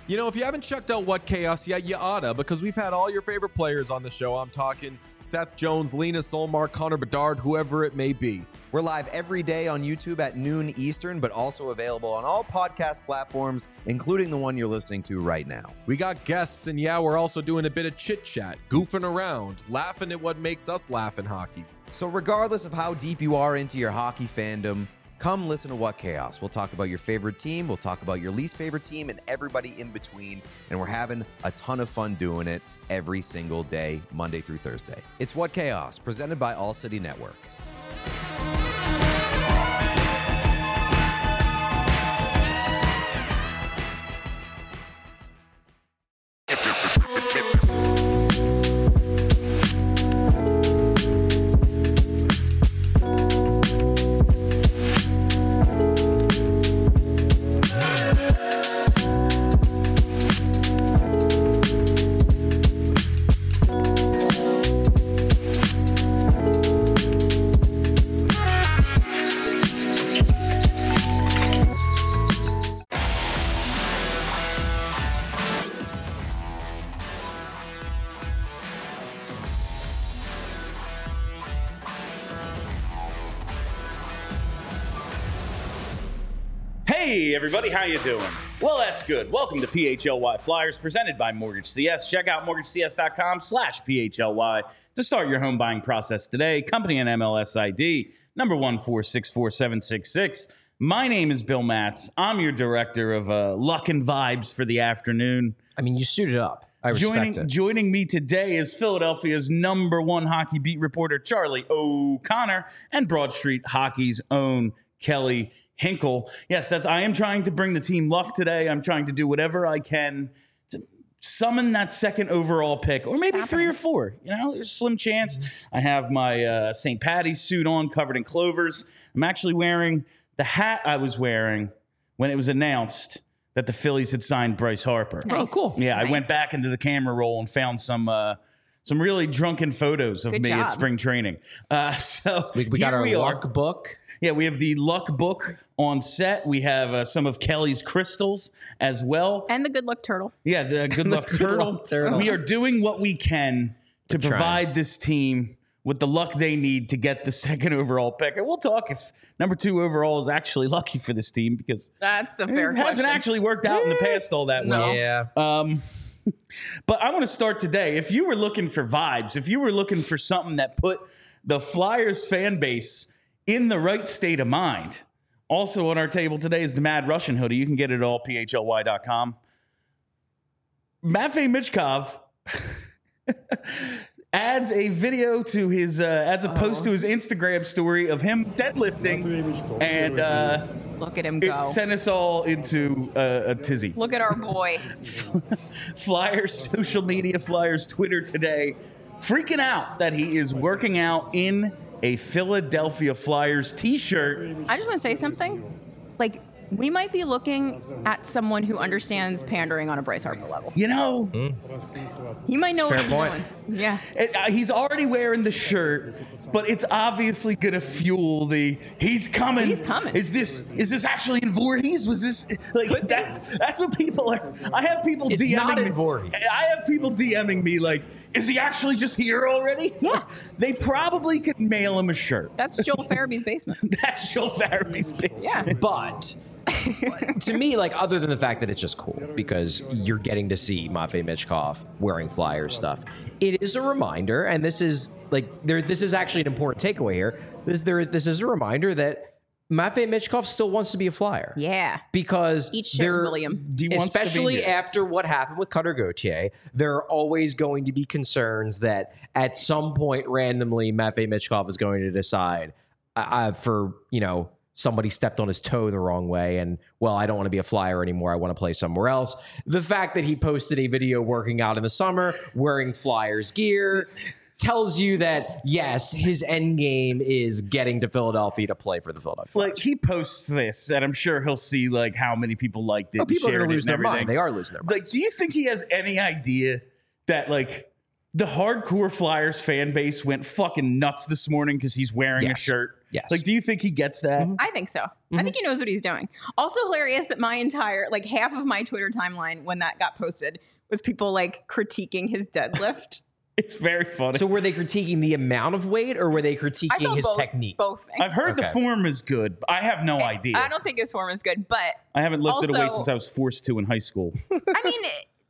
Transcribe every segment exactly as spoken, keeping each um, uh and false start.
You know, if you haven't checked out What Chaos yet, you oughta, because we've had all your favorite players on the show. I'm talking Seth Jones, Lena Solmar, Connor Bedard, whoever it may be. We're live every day on YouTube at noon Eastern, but also available on all podcast platforms, including the one you're listening to right now. We got guests, and yeah, we're also doing a bit of chit-chat, goofing around, laughing at what makes us laugh in hockey. So regardless of how deep you are into your hockey fandom, come listen to What Chaos. We'll talk about your favorite team, we'll talk about your least favorite team, and everybody in between. And we're having a ton of fun doing it every single day, Monday through Thursday. It's What Chaos, presented by All City Network. Hey everybody, how you doing? Well, that's good. Welcome to P H L Y Flyers, presented by Mortgage C S. Check out mortgage c s dot com slash P H L Y to start your home buying process today. Company and M L S I D, number one four six four seven six six. My name is Bill Matz. I'm your director of uh, luck and vibes for the afternoon. I mean, you suited up. I respect joining, it. Joining me today is Philadelphia's number one hockey beat reporter, Charlie O'Connor, and Broad Street Hockey's own Kelly Hinkle. Yes, that's. I am trying to bring the team luck today. I'm trying to do whatever I can to summon that second overall pick, or maybe three or four. You know, there's a slim chance. I have my uh, Saint Patty's suit on, covered in clovers. I'm actually wearing the hat I was wearing when it was announced that the Phillies had signed Bryce Harper. Nice. Oh, cool. Yeah, Nice. I went back into the camera roll and found some uh, some really drunken photos of Good me job. at spring training. Uh, so We, we got here our we are. luck book. Yeah, we have the luck book on set. We have uh, some of Kelly's crystals as well. And the good luck turtle. Yeah, the good luck Good turtle. luck turtle. We are doing what we can to trying. provide this team with the luck they need to get the second overall pick. And we'll talk if number two overall is actually lucky for this team, because That's a it fair hasn't question. actually worked out in the past all that well. Yeah. Um, but I want to start today. If you were looking for vibes, if you were looking for something that put the Flyers fan base in the right state of mind, also on our table today is the Mad Russian hoodie. You can get it at all P H L Y dot com. Matvei Michkov adds a video to his, uh, adds a post to his Instagram story of him deadlifting, and uh, Look at him go. it sent us all into uh, a tizzy. Look at our boy. Flyers social media, Flyers Twitter today, freaking out that he is working out in a Philadelphia Flyers t-shirt. I just want to say something. Like, we might be looking at someone who understands pandering on a Bryce Harper level. You know, He might know Fair what he's point. doing. Yeah. it- uh, he's already wearing the shirt, but it's obviously going to fuel the he's coming. He's coming. Is this is this actually in Voorhees? Was this like that's that's what people are. I have people It's DMing not in me. Voorhees. I have people DMing me like, is he actually just here already? Yeah. They probably could mail him a shirt. That's Joel Farabee's basement. That's Joe Farabee's basement. Yeah. But to me, like, other than the fact that it's just cool because you're getting to see Matvei Michkov wearing Flyers stuff, it is a reminder, and this is like there. This is actually an important takeaway here. This there. This is a reminder that Matvei Michkov still wants to be a Flyer. Yeah. Because Eat shit, there, William. He wants to be especially here. after what happened with Cutter Gauthier, there are always going to be concerns that at some point randomly Matvei Michkov is going to decide uh, uh, for, you know, somebody stepped on his toe the wrong way and, well, I don't want to be a Flyer anymore. I want to play somewhere else. The fact that he posted a video working out in the summer, wearing Flyers gear, tells you that, yes, his end game is getting to Philadelphia to play for the Philadelphia Flyers. Like, he posts this, and I'm sure he'll see like how many people liked it. Oh, and people are shared going to it lose and their everything. mind. They are losing their mind. Like, do you think he has any idea that like the hardcore Flyers fan base went fucking nuts this morning because he's wearing Yes. a shirt. Yes. Like, do you think he gets that? I think so. I think he knows what he's doing. Also hilarious that my entire, like half of my Twitter timeline when that got posted was people like critiquing his deadlift. It's very funny. So were they critiquing the amount of weight or were they I critiquing felt his both, technique? both things. I've heard the Okay. form is good. I have no idea. I don't think his form is good, but I haven't lifted a weight Also- since I was forced to in high school. I mean,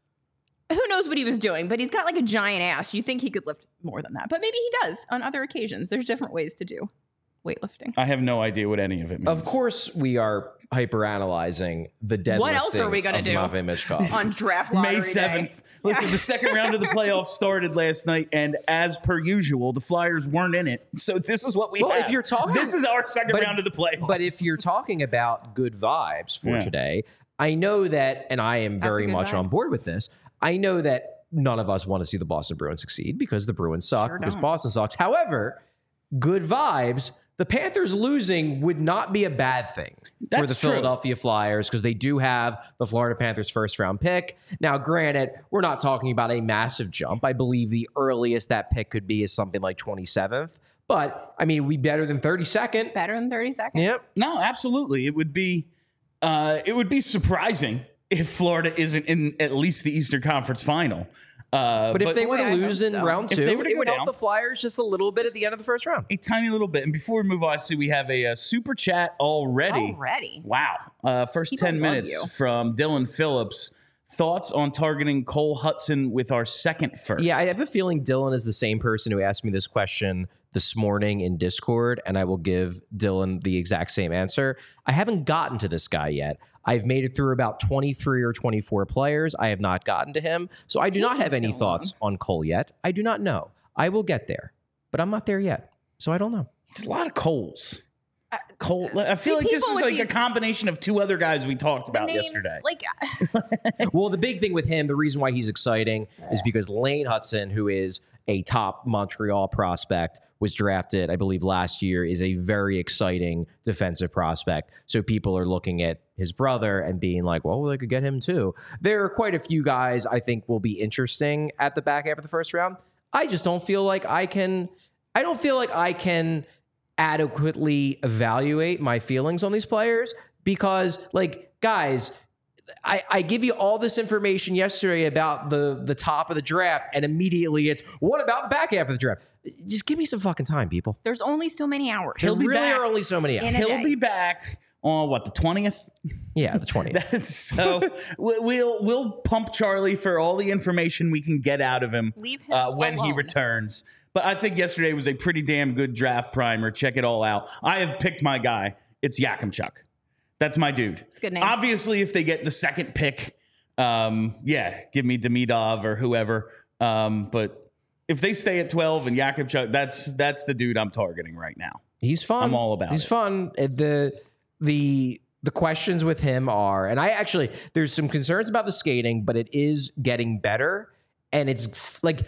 who knows what he was doing, but he's got like a giant ass. You think he could lift more than that, but maybe he does on other occasions. There's different ways to do weightlifting. I have no idea what any of it means. Of course, we are hyper-analyzing the deadlifting What else are we gonna of do? Matvei Michkov. On draft lottery May day. seventh. Listen, the second round of the playoffs started last night, and as per usual, the Flyers weren't in it. So this is what we Well, have. if you're talking- This is our second But- round of the playoffs. But if you're talking about good vibes for Yeah. today, I know that, and I am That's a very good much vibe. on board with this. I know that none of us want to see the Boston Bruins succeed because the Bruins suck, Sure because don't. Boston sucks. However, good vibes. The Panthers losing would not be a bad thing for That's the true. Philadelphia Flyers because they do have the Florida Panthers first round pick. Now, granted, we're not talking about a massive jump. I believe the earliest that pick could be is something like twenty-seventh. But, I mean, we better than thirty-second. Better than thirty seconds. Yep. no, absolutely, it would be uh, it would be surprising if Florida isn't in at least the Eastern Conference Final. Uh, But if they were Boy, to I lose hope in so. round If two, they were to it go would help down- the Flyers just a little bit at the end of the first round. a tiny little bit, and before we move on, I see we have a, uh super chat already. Already. Wow. Uh, first People ten love minutes you. from Dylan Phillips. Thoughts on targeting Cole Hudson with our second first? Yeah, I have a feeling Dylan is the same person who asked me this question this morning in Discord, and I will give Dylan the exact same answer. I haven't gotten to this guy yet. I've made it through about twenty-three or twenty-four players. I have not gotten to him. So I do not have any taking so thoughts on Cole yet. I do not know. I will get there, but I'm not there yet. So I don't know. It's a lot of Coles. Cole, I feel see, like this people is with like a these- combination of two other guys we talked about Names, yesterday. Like, Well, the big thing with him, the reason why he's exciting is because Lane Hudson, who is a top Montreal prospect, was drafted, I believe, last year, is a very exciting defensive prospect. So people are looking at his brother and being like, well, they could get him too. There are quite a few guys I think will be interesting at the back half of the first round. I just don't feel like I can, I don't feel like I can adequately evaluate my feelings on these players because, like, guys, I, I give you all this information yesterday about the the top of the draft, and immediately it's, what about the back half of the draft? Just give me some fucking time, people. there's only so many hours. He'll There be really back. are only so many hours. In a He'll day. be back on what, the twentieth? Yeah, the twentieth. So we- we'll we'll pump Charlie for all the information we can get out of him, Leave him uh, when he alone. returns. But I think yesterday was a pretty damn good draft primer. Check it all out. I have picked my guy. It's Yakimchuk. That's my dude. It's a good name. Obviously, if they get the second pick, um, yeah, give me Demidov or whoever. Um, but if they stay at twelve and Yakimchuk, that's that's the dude I'm targeting right now. He's fun. I'm all about He's it. fun. Uh, The the the questions with him are, and I actually there's some concerns about the skating, but it is getting better, and it's f- like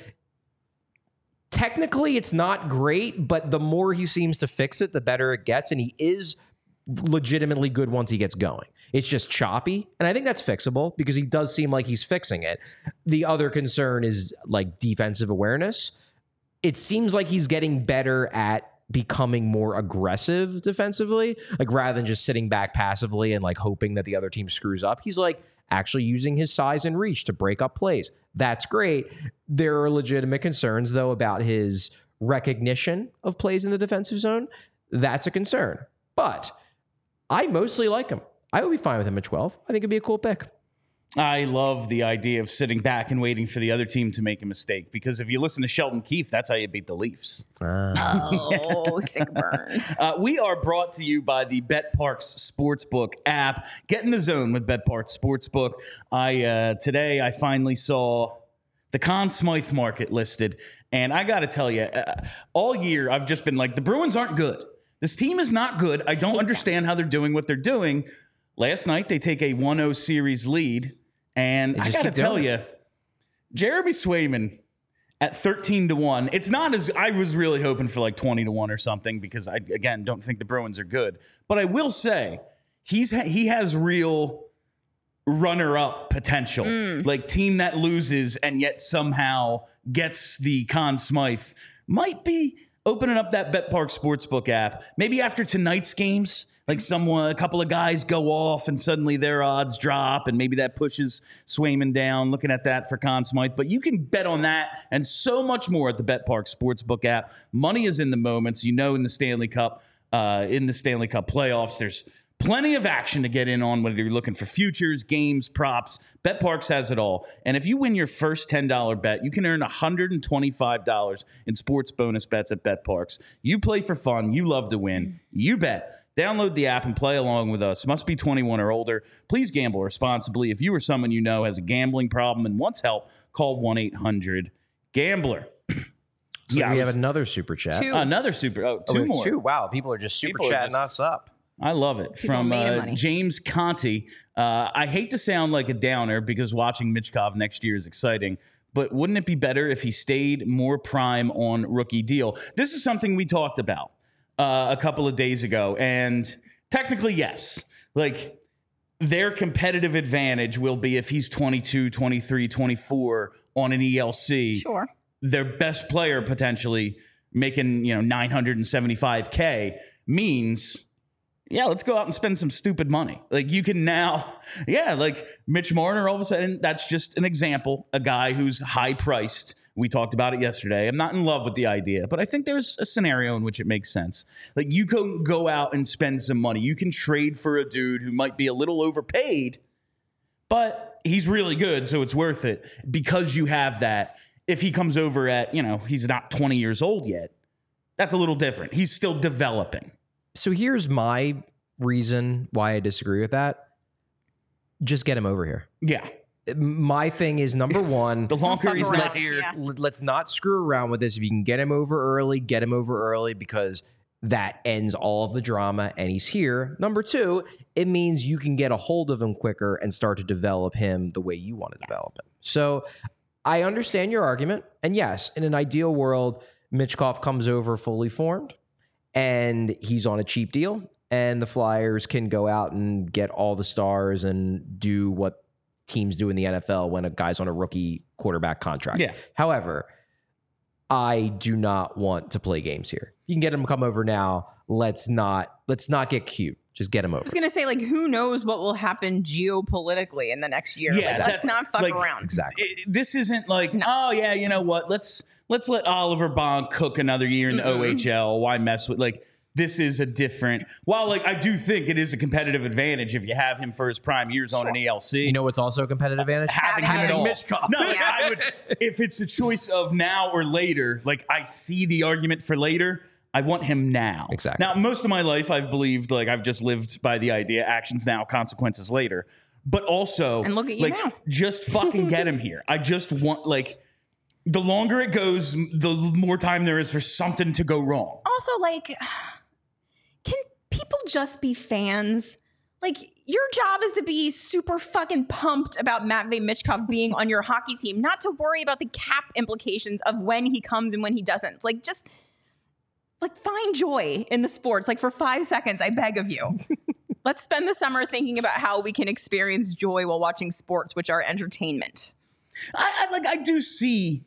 technically it's not great, but the more he seems to fix it, the better it gets, and he is legitimately good once he gets going. It's just choppy, and I think that's fixable because he does seem like he's fixing it. The other concern is like defensive awareness. It seems like he's getting better at becoming more aggressive defensively, like rather than just sitting back passively and like hoping that the other team screws up. He's like actually using his size and reach to break up plays. That's great. There are legitimate concerns though about his recognition of plays in the defensive zone. That's a concern. But I mostly like him. I would be fine with him at twelve. I think it'd be a cool pick. I love the idea of sitting back and waiting for the other team to make a mistake, because if you listen to Shelton Keefe, that's how you beat the Leafs. Oh, sick burn. Uh, we are brought to you by the BetParks Sportsbook app. Get in the zone with BetParks Sportsbook. I uh, today I finally saw the Conn Smythe market listed, and I got to tell you, uh, all year I've just been like, the Bruins aren't good. This team is not good. I don't understand how they're doing what they're doing. Last night they take a one oh series lead, and They I just got to keep tell doing you, Jeremy Swayman at thirteen to one. It's not as I was really hoping for, like twenty to one or something, because I again don't think the Bruins are good. But I will say he's he has real runner-up potential, like team that loses and yet somehow gets the Conn Smythe, might be opening up that BetPark Sportsbook app. Maybe after tonight's games, like someone, a couple of guys go off and suddenly their odds drop, and maybe that pushes Swayman down. Looking at that for Conn Smythe, but you can bet on that and so much more at the BetPark Sportsbook app. Money is in the moments, you know, in the Stanley Cup, uh, in the Stanley Cup playoffs. There's plenty of action to get in on, whether you're looking for futures, games, props. BetParks has it all. And if you win your first ten dollars bet, you can earn one hundred twenty-five dollars in sports bonus bets at BetParks. You play for fun. You love to win. You bet. Download the app and play along with us. Must be twenty-one or older. Please gamble responsibly. If you or someone you know has a gambling problem and wants help, call one eight hundred gambler. So Yeah, we I have was- another super chat. Two. Another super. Oh, Oh, two we have more. two. Wow, people are just super People are chatting just- us up. I love it. People From made uh, money. James Conti. Uh, I hate to sound like a downer because watching Michkov next year is exciting, but wouldn't it be better if he stayed more prime on rookie deal? This is something we talked about uh, a couple of days ago, and technically, yes. Like, their competitive advantage will be if he's twenty-two, twenty-three, twenty-four on an E L C. Sure. Their best player potentially making, you know, nine hundred seventy-five K means, yeah, let's go out and spend some stupid money. Like, you can now, yeah, like Mitch Marner, all of a sudden, that's just an example, a guy who's high priced. We talked about it yesterday. I'm not in love with the idea, but I think there's a scenario in which it makes sense. Like, you can go out and spend some money. You can trade for a dude who might be a little overpaid, but he's really good, so it's worth it because you have that. If he comes over at, you know, he's not twenty years old yet, that's a little different. He's still developing. So here's my reason why I disagree with that. Just get him over here. Yeah. My thing is, number one, The longer fuck he's around. not here, Yeah. l- let's not screw around with this. If you can get him over early, get him over early, because that ends all of the drama and he's here. Number two, it means you can get a hold of him quicker and start to develop him the way you want to develop him. So I understand your argument. And yes, in an ideal world, Michkov comes over fully formed and he's on a cheap deal, and the Flyers can go out and get all the stars and do what teams do in the N F L when a guy's on a rookie quarterback contract. Yeah. However, I do not want to play games here. You can get him to come over now. Let's not let's not get cute. Just get him I over. was gonna say, like, who knows what will happen geopolitically in the next year? Yeah, Like, that's, let's not fuck like, around. Exactly. it- this isn't like, No. oh yeah, you know what? Let's let's let Oliver Bonk cook another year in the O H L. Why mess with, like, this is a different. While, like, I do think it is a competitive advantage if you have him for his prime years on an E L C. You know what's also a competitive advantage? having him Having at all. Michkov. No, like, Yeah. I would. If it's a choice of now or later, like, I see the argument for later. I want him now. Exactly. Now, most of my life, I've believed, like, I've just lived by the idea: actions now, consequences later. But also, And look at you like, now. just fucking get him here. I just want, like, the longer it goes, the more time there is for something to go wrong. Also, like, can people just be fans? Like, your job is to be super fucking pumped about Matvei Michkov being on your hockey team, not to worry about the cap implications of when he comes and when he doesn't. Like, just like find joy in the sports. Like, for five seconds, I beg of you. Let's spend the summer thinking about how we can experience joy while watching sports, which are entertainment. I, I like. I do see.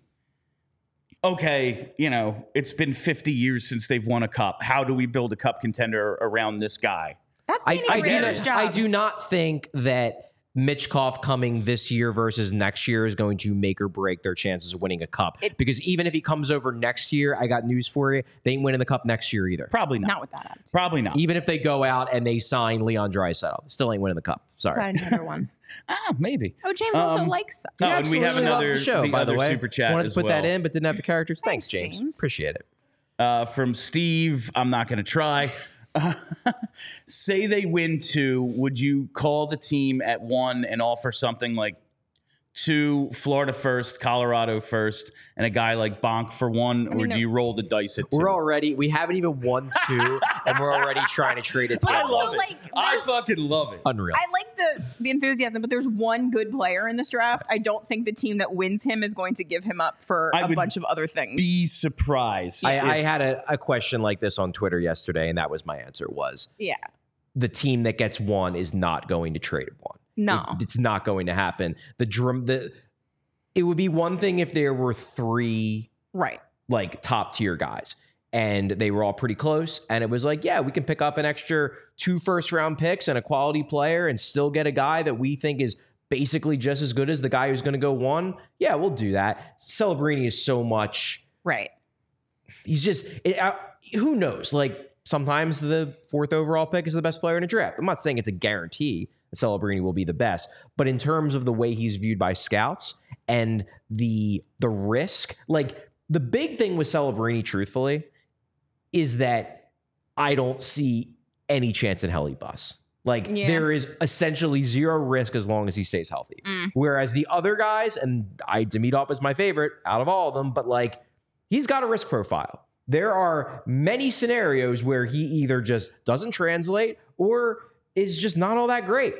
Okay, you know, it's been fifty years since they've won a cup. How do we build a cup contender around this guy? That's I, Danny I, do Brienne's not, job. I do not think that Michkov coming this year versus next year is going to make or break their chances of winning a cup. It- because even if he comes over next year, I got news for you, they ain't winning the cup next year either. Probably not. Not with that attitude. Probably not. Even if they go out and they sign Leon Draisaitl, still ain't winning the cup. Sorry. Got another one. Ah, maybe. Oh, James also Um, likes Oh, and we have Absolutely love another the show, the by other the way. super chat Wanted as to put well. that in, but didn't have the characters. Thanks, Thanks, James. James. Appreciate it. Uh, from Steve, I'm not going to try. Say they win two, would you call the team at one and offer something like two, Florida first, Colorado first, and a guy like Bonk for one, or mean, do no- you roll the dice at two? We're already, we haven't even won two, and we're already trying to trade it to But I them. also, love it. like, I there's- fucking love it. Unreal. I like the the enthusiasm, but there's one good player in this draft. I don't think the team that wins him is going to give him up for I a would bunch of other things. Be surprised. I, I if- had a, a question like this on Twitter yesterday, and that was my answer was yeah. the team that gets one is not going to trade one. No. It- it's not going to happen. The drum, the it would be one thing if there were three Right. like top tier guys and they were all pretty close. And it was like, yeah, we can pick up an extra two first round picks and a quality player and still get a guy that we think is basically just as good as the guy who's going to go one. Yeah, we'll do that. Celebrini is so much. Right. He's just, it, uh, who knows? Like sometimes the fourth overall pick is the best player in a draft. I'm not saying it's a guarantee that Celebrini will be the best, but in terms of the way he's viewed by scouts and the the risk, like the big thing with Celebrini, truthfully, is that I don't see any chance in hell he busts. Like Yeah. there is essentially zero risk as long as he stays healthy. Mm. Whereas the other guys, and I Demidov is my favorite out of all of them, but like he's got a risk profile. There are many scenarios where he either just doesn't translate or is just not all that great.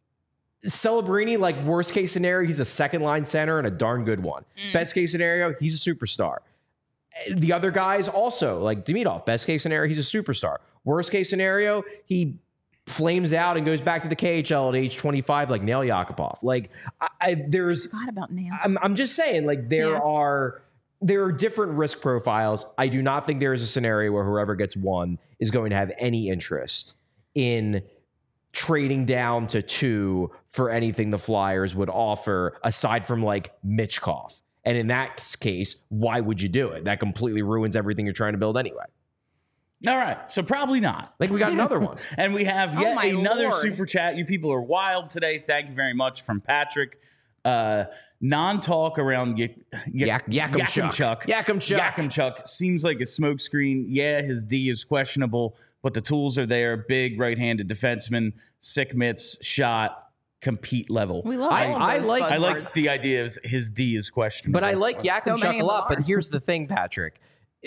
Celebrini, like worst case scenario, he's a second line center and a darn good one. Mm. Best case scenario, he's a superstar. The other guys also, like Demidov, best case scenario, he's a superstar. Worst case scenario, he flames out and goes back to the K H L at age twenty-five, like Nail Yakupov. Like I, I there's, Forgot about Nail. I'm, I'm just saying, like there Yeah. are there are different risk profiles. I do not think there is a scenario where whoever gets one is going to have any interest in trading down to two for anything the Flyers would offer aside from like Michkov. And in that case, why would you do it? That completely ruins everything you're trying to build anyway. All right, so probably not. Like we got another one. And we have Oh yet my another Lord. super chat. You people are wild today. Thank you very much from Patrick. Uh, non-talk around y- y- Yak- Yakimchuk. Yakimchuk. Yakimchuk. Yakimchuk seems like a smokescreen. Yeah, his D is questionable, but the tools are there. Big right-handed defenseman, sick mitts, shot, compete level. We love I- all of I those like- I like buzzwords. the idea of his D is questionable. But I like So Yakimchuk many a of lot. them But are. here's the thing, Patrick.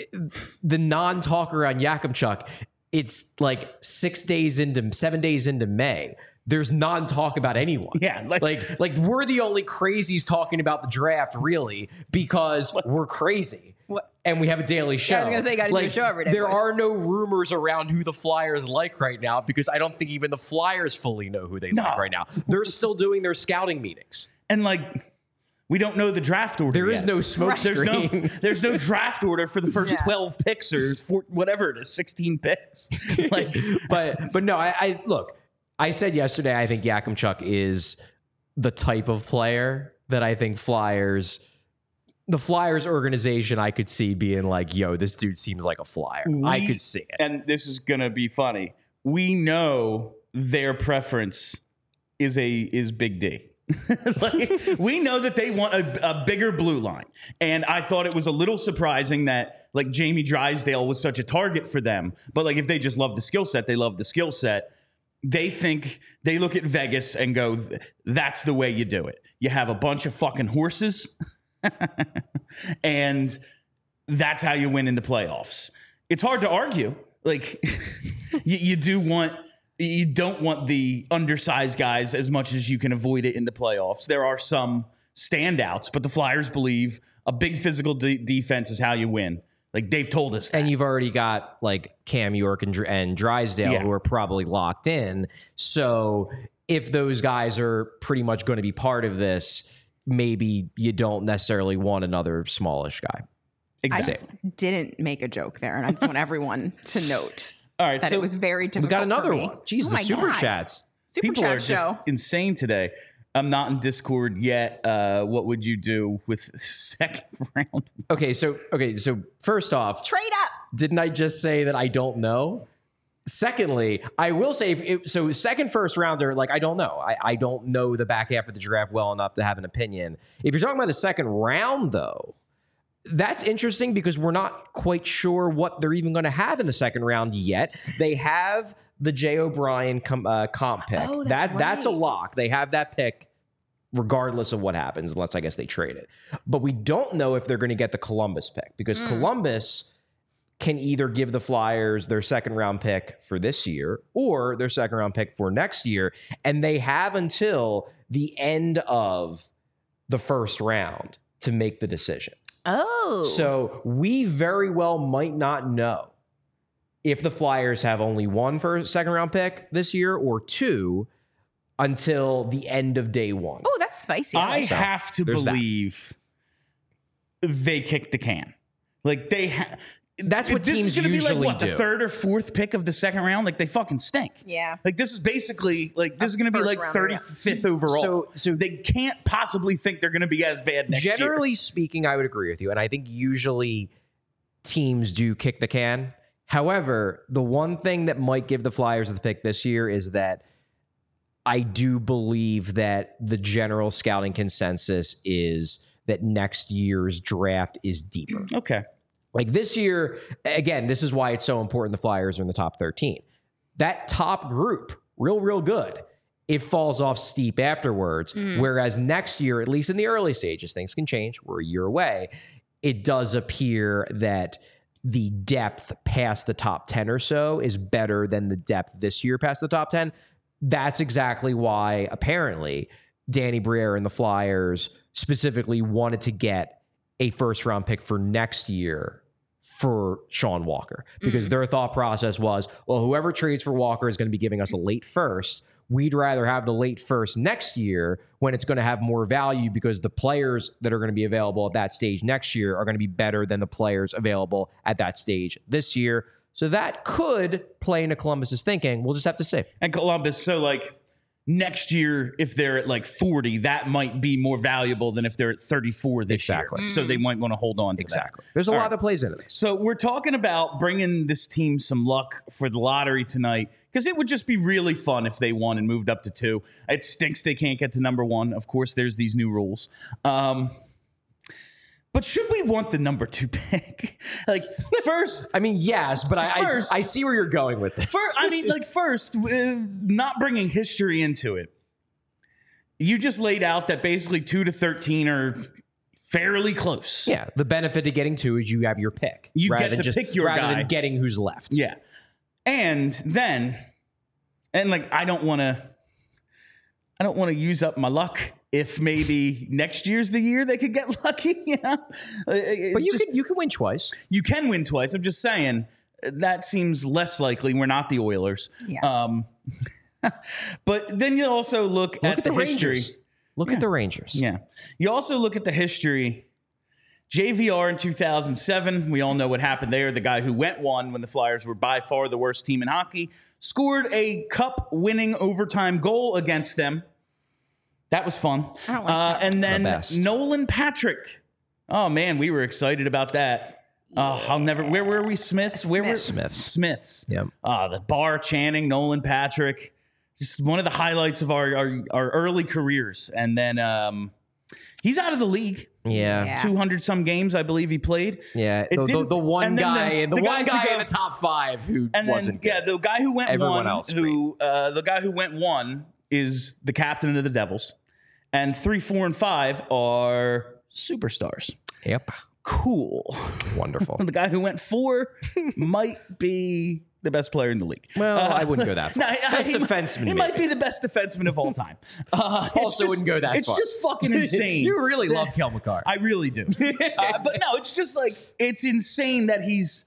The non-talker on Yakimchuk, it's like six days into, seven days into May. There's non-talk about anyone. Yeah, Like, like- like, we're the only crazies talking about the draft, really, because we're crazy. What? And we have a daily show. Yeah, I was gonna say, you gotta do a like, show every day, There boys. are no rumors around who the Flyers like right now because I don't think even the Flyers fully know who they No. like right now. They're still doing their scouting meetings. And like, we don't know the draft order. There is yet. no smoke There's no, screen. there's no draft order for the first Yeah. twelve picks or for whatever it is, sixteen picks. Like, but but no, I, I look. I said yesterday I think Yakimchuk is the type of player that I think Flyers, the Flyers organization, I could see being like, "Yo, this dude seems like a Flyer." I We- could see it. and this is gonna be funny. We know their preference is a is Big D. Like, we know that they want a, a bigger blue line, and I thought it was a little surprising that like Jamie Drysdale was such a target for them. But like, if they just love the skill set, they love the skill set. They think they look at Vegas and go, "That's the way you do it. You have a bunch of fucking horses, and that's how you win in the playoffs." It's hard to argue. Like, you, you do want. You don't want the undersized guys as much as you can avoid it in the playoffs. There are some standouts, but the Flyers believe a big physical de- defense is how you win. Like Dave told us that. And you've already got like Cam York and, Dr- and Drysdale Yeah. who are probably locked in. So if those guys are pretty much going to be part of this, maybe you don't necessarily want another smallish guy. Exactly. I didn't make a joke there, and I just want everyone to note All right, that so it was very We difficult. got for another me. one. Jeez, Oh the my super God. chats. Super people chat are just show. insane today. I'm not in Discord yet. Uh, what would you do with second round? Okay, so okay, so first off, Trade up. didn't I just say that I don't know? Secondly, I will say, if it, so second first rounder, like, I don't know. I, I don't know the back half of the draft well enough to have an opinion. If you're talking about the second round, though, that's interesting because we're not quite sure what they're even going to have in the second round yet. They have the Jay O'Brien com, uh, comp pick. Oh, that's that That's a right. lock. They have that pick regardless of what happens, unless I guess they trade it. But we don't know if they're going to get the Columbus pick because Columbus can either give the Flyers their second round pick for this year or their second round pick for next year. And they have until the end of the first round to make the decision. Oh. So we very well might not know if the Flyers have only one first, second round pick this year or two. until the end of day one. Oh, that's spicy. I So, have to there's that. believe they kicked the can. Like they ha- That's what this teams is gonna be like usually what, do. the third or fourth pick of the second round. Like they fucking stink. Yeah. Like this is basically like this is going to be first like rounder, yeah. thirty-fifth overall. So- so- they can't possibly think they're going to be as bad next year. Generally speaking, I would agree with you. And I think usually teams do kick the can. However, the one thing that might give the Flyers the pick this year is that I do believe that the general scouting consensus is that next year's draft is deeper. Okay. Like this year, again, this is why it's so important the Flyers are in the top thirteen. That top group, real, real good. It falls off steep afterwards. Whereas next year, at least in the early stages, things can change. We're a year away. It does appear that the depth past the top ten or so is better than the depth this year past the top ten. That's exactly why, apparently, Danny Briere and the Flyers specifically wanted to get a first round pick for next year for Sean Walker, because mm. their thought process was, well, whoever trades for Walker is going to be giving us a late first. We'd rather have the late first next year when it's going to have more value, because the players that are going to be available at that stage next year are going to be better than the players available at that stage this year. So that could play into Columbus's thinking. We'll just have to see. And Columbus, so like next year, if they're at like forty, that might be more valuable than if they're at thirty-four this Exactly. year. So they might want to hold on to Exactly. that. There's a All lot right. that plays into this. So we're talking about bringing this team some luck for the lottery tonight, because it would just be really fun if they won and moved up to two. It stinks they can't get to number one. Of course, there's these new rules. Um, but should we want the number two pick? Like, first, I mean, yes, but I, First- I I see where you're going with this. fir- I mean, like, first, uh, not bringing history into it. You just laid out that basically two to thirteen are fairly close. Yeah, the benefit to getting two is you have your pick. You rather get than to just, pick your rather guy. than getting who's left. Yeah. And then, and like, I don't want to, I don't want to use up my luck if maybe next year's the year they could get lucky. You know? But you Just- can you can win twice. you can win twice. I'm just saying that seems less likely. We're not the Oilers. Yeah. Um, but then you also look, Look at, at, the, the, history. Rangers. Look Yeah. at the Rangers. Yeah. You also look at the history. J V R in two thousand seven, we all know what happened there. The guy who went one when the Flyers were by far the worst team in hockey scored a cup-winning overtime goal against them. That was fun. I don't like uh, that. and The then best. Nolan Patrick. Oh, man, we were excited about that. Oh, I'll never. Where were we? Smiths? Where were Smiths. Smiths? Yep. Uh, the bar chanting Nolan Patrick. Just one of the highlights of our, our, our early careers. And then um, he's out of the league. Yeah. Yeah. two hundred some games, I believe he played. Yeah. It The, the, didn't- the one and then guy, the- the, the one guys who guy go- in the top five who And then, wasn't yeah, good. the guy who went Everyone one, else who uh, the guy who went one is the captain of the Devils, and three, four, and five are superstars. Yep. Cool. Wonderful. The guy who went four might be the best player in the league. Well, I wouldn't go that far. No, I- Best he, defenseman, He maybe. might be the best defenseman of all time. Uh, it's Also just- wouldn't go that it's far. just fucking insane. You really love Kel McCarr. I really do. uh, but no, it's just like, it's insane that he's,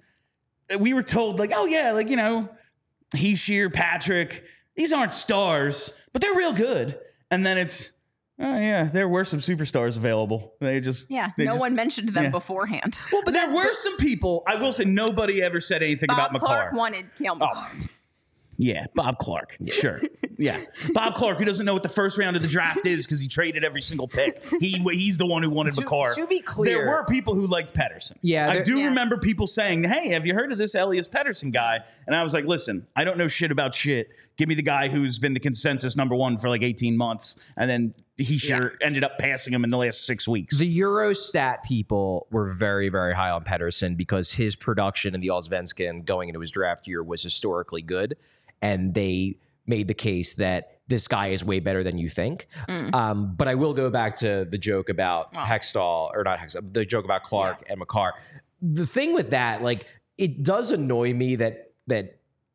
we were told like, oh yeah, like, you know, he, Shear, Patrick, these aren't stars, but they're real good. And then it's, oh yeah, there were some superstars available. They just, Yeah. they No just- one mentioned them yeah. beforehand. Well, but there were some people, I will say nobody ever said anything Bob about Clark McCarr. wanted Cale McCarr. Yeah, Bob Clark. Sure. Yeah. Bob Clark, who doesn't know what the first round of the draft is because he traded every single pick. He He's the one who wanted To- McCarr. to be clear- there were people who liked Pedersen. Yeah, I there- do Yeah. remember people saying, hey, have you heard of this Elias Pedersen guy? And I was like, listen, I don't know shit about shit. Give me the guy who's been the consensus number one for like eighteen months. And then he sure ended up passing him in the last six weeks. The Eurostat people were very, very high on Pedersen because his production in the Allsvenskan going into his draft year was historically good. And they made the case that this guy is way better than you think. Um, but I will go back to the joke about Hextall, or not Hextall, the joke about Clark and McCarr. The thing with that, like, it does annoy me that that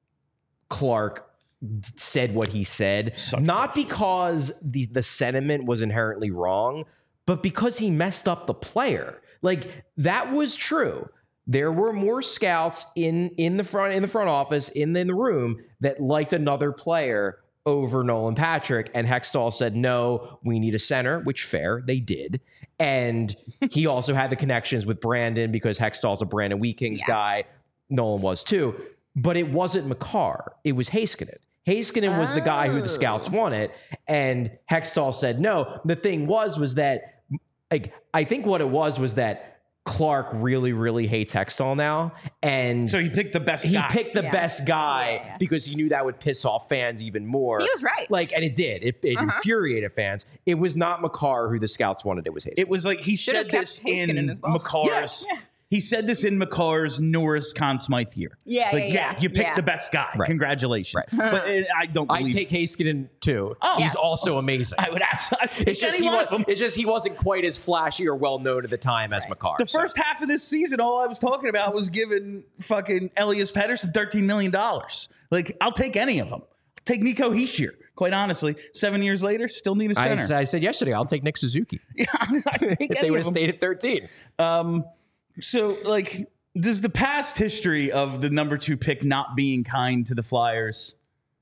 Clark d- said what he said, not because the the sentiment was inherently wrong, but because he messed up the player. Like, that was true. There were more scouts in in the front in the front office in the, in the room that liked another player over Nolan Patrick. And Hextall said, no, we need a center, which fair, they did. And he also had the connections with Brandon because Hextall's a Brandon Wheat Kings Yeah. guy. Nolan was too. But it wasn't Makar. It was Heiskanen. Heiskanen was the guy who the scouts wanted. And Hextall said no. The thing was, was that, like, I think what it was was that Clark really, really hates Hextall now. And So he picked the best he guy. picked the Yeah. best guy Yeah, yeah. because he knew that would piss off fans even more. He was right. Like, and it did. It, it Uh-huh. infuriated fans. It was not Makar who the scouts wanted. It was Heiskanen. It was like he Should've said kept this Heiskanen in as well. Makar's. Yeah. He said this in Makar's Norris Conn Smythe year. Yeah, like, yeah, yeah. you picked Yeah. the best guy. Right. Congratulations. But it, I don't I believe take Heiskanen too. Oh, He's yes. also amazing. I would absolutely It's take just, any he one was, of them. it's just he wasn't quite as flashy or well known at the time as Makar. The so. first half of this season, all I was talking about was giving fucking Elias Pettersson thirteen million dollars. Like, I'll take any of them. I'll take Nico Hischier. Quite honestly, seven years later, still need a I, center. I said yesterday, I'll take Nick Suzuki. Yeah, I take If they any would of have them. stayed at thirteen. Um, so, like, does the past history of the number two pick not being kind to the Flyers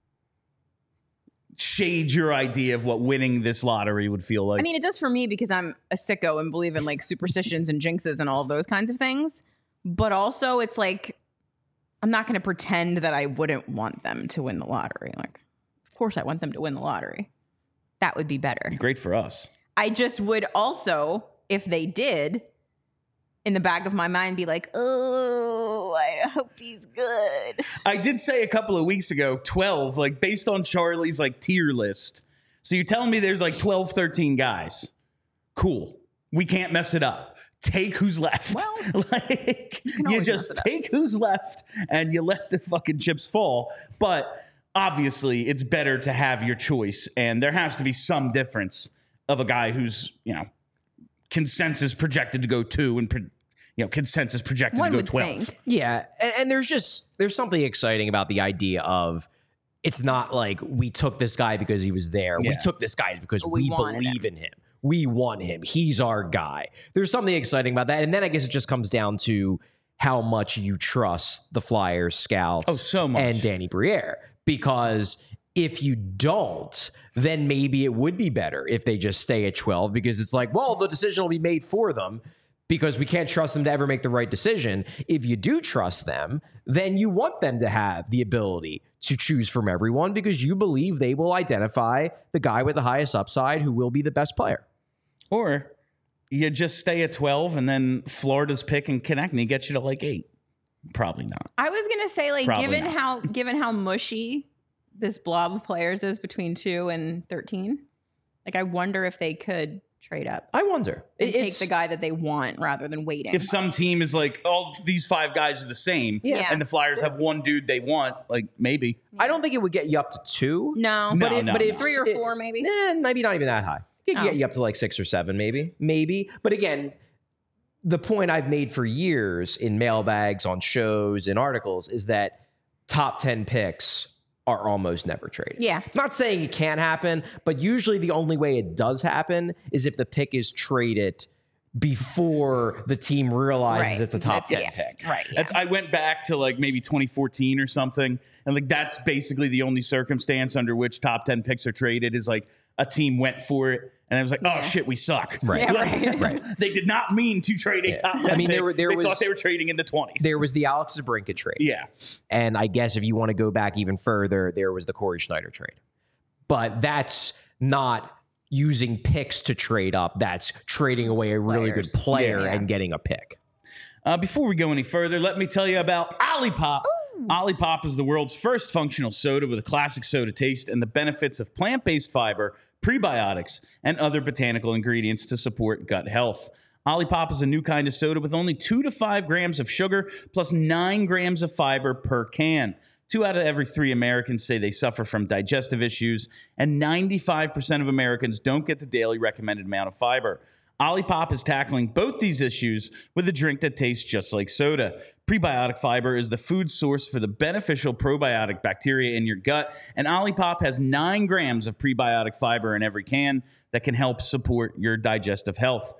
shade your idea of what winning this lottery would feel like? I mean, it does for me because I'm a sicko and believe in like superstitions and jinxes and all of those kinds of things. But also, it's like, I'm not going to pretend that I wouldn't want them to win the lottery. Like, of course, I want them to win the lottery. That would be better. Great for us. I just would also, if they did, in the back of my mind, be like, oh, I hope he's good. I did say a couple of weeks ago, twelve, like based on Charlie's like tier list. So you're telling me there's like twelve, thirteen guys. Cool. We can't mess it up. Take who's left. Well, like can you always just mess it up. take who's left and you let the fucking chips fall. But obviously it's better to have your choice. And there has to be some difference of a guy who's, you know, consensus projected to go two and, pro- you know, consensus projected One to go would twelve. think. Yeah, and, and there's just there's something exciting about the idea of it's not like we took this guy because he was there. We Yeah. took this guy because We we, wanted believe in him. We want him. He's our guy. There's something exciting about that. And then I guess it just comes down to how much you trust the Flyers scouts Oh, so much. and Danny Briere. Because if you don't, then maybe it would be better if they just stay at twelve because it's like, well, the decision will be made for them because we can't trust them to ever make the right decision. If you do trust them, then you want them to have the ability to choose from everyone because you believe they will identify the guy with the highest upside who will be the best player. Or you just stay at twelve and then Florida's pick and connect and he gets you to like eight. Probably not. I was gonna say, like, Probably given not. how given how mushy this blob of players is between two and thirteen, like, I wonder if they could trade up I wonder. and take It's- the guy that they want rather than waiting. If some team is like, all these five guys are the same, Yeah. and the Flyers have one dude they want, like maybe. I don't think it would get you up to two. no, No, But, it, no, but no. if three or it- four maybe. Eh, maybe not even that high. It could Oh. get you up to like six or seven, maybe. Maybe. But again, the point I've made for years in mailbags, on shows, in articles is that top ten picks are almost never traded. Yeah. Not saying it can't happen, but usually the only way it does happen is if the pick is traded before the team realizes Right. it's a top That's- ten yeah. pick. Right. Yeah. That's I went back to like maybe twenty fourteen or something, and like that's basically the only circumstance under which top ten picks are traded is like a team went for it and it was like, oh Yeah. shit, we suck. Right. Yeah, Like, right. Right. They did not mean to trade a Yeah. top ten. I mean, there pick. were- there they was- thought they were trading in the twenties. There was the Alex Zabrinka trade. yeah. And I guess if you want to go back even further, there was the Corey Schneider trade. But that's not using picks to trade up. That's trading away a really Players. good player Yeah. and getting a pick. Uh, before we go any further, let me tell you about Olipop. Olipop is the world's first functional soda with a classic soda taste and the benefits of plant-based fiber, prebiotics, and other botanical ingredients to support gut health. Olipop is a new kind of soda with only two to five grams of sugar plus nine grams of fiber per can. Two out of every three Americans say they suffer from digestive issues, and ninety-five percent of Americans don't get the daily recommended amount of fiber. Olipop is tackling both these issues with a drink that tastes just like soda. Prebiotic fiber is the food source for the beneficial probiotic bacteria in your gut, and Olipop has nine grams of prebiotic fiber in every can that can help support your digestive health.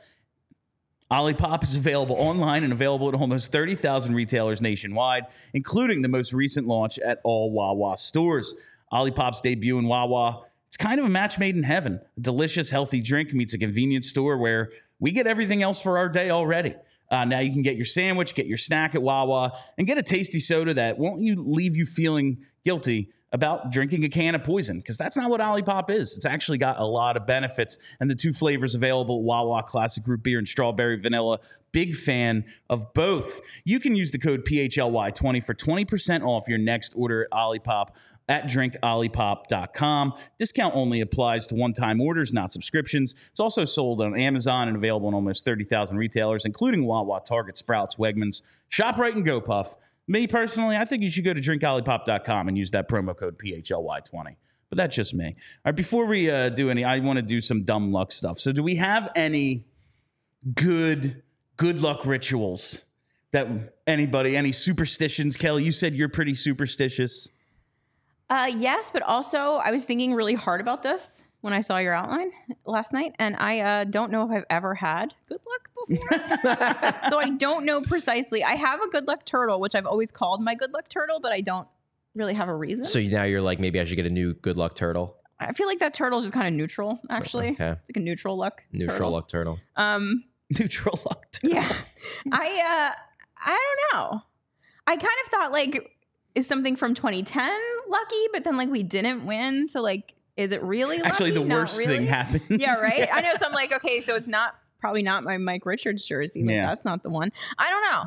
Olipop is available online and available at almost thirty thousand retailers nationwide, including the most recent launch at all Wawa stores. Olipop's debut in Wawa. It's kind of a match made in heaven. A delicious, healthy drink meets a convenience store where we get everything else for our day already. Uh, now you can get your sandwich, get your snack at Wawa, and get a tasty soda that won't you leave you feeling guilty about drinking a can of poison, because that's not what Olipop is. It's actually got a lot of benefits, and the two flavors available, Wawa Classic Root Beer and Strawberry Vanilla. Big fan of both. You can use the code P H L Y twenty for twenty percent off your next order at Olipop at drink olipop dot com. Discount only applies to one-time orders, not subscriptions. It's also sold on Amazon and available in almost thirty thousand retailers, including Wawa, Target, Sprouts, Wegmans, ShopRite, and GoPuff. Me, personally, I think you should go to drink olipop dot com and use that promo code P H L Y twenty. But that's just me. All right, before we uh, do any, I want to do some dumb luck stuff. So do we have any good, good luck rituals that anybody, any superstitions? Kelly, you said you're pretty superstitious. Uh, yes, but also I was thinking really hard about this when I saw your outline last night, and I uh, don't know if I've ever had good luck before. So I don't know precisely. I have a good luck turtle, which I've always called my good luck turtle, but I don't really have a reason. So now you're like, maybe I should get a new good luck turtle. I feel like that turtle is just kind of neutral, actually. Okay. It's like a neutral luck Neutral turtle. luck turtle. Um, Neutral luck turtle. yeah. I, uh, I don't know. I kind of thought, like, is something from twenty ten lucky, but then, like, we didn't win, so, like, is it really lucky? Actually, the Not worst really. thing happened. Yeah, right? I know. So I'm like, okay, so it's not probably not my Mike Richards jersey. Like, Yeah. that's not the one. I don't know.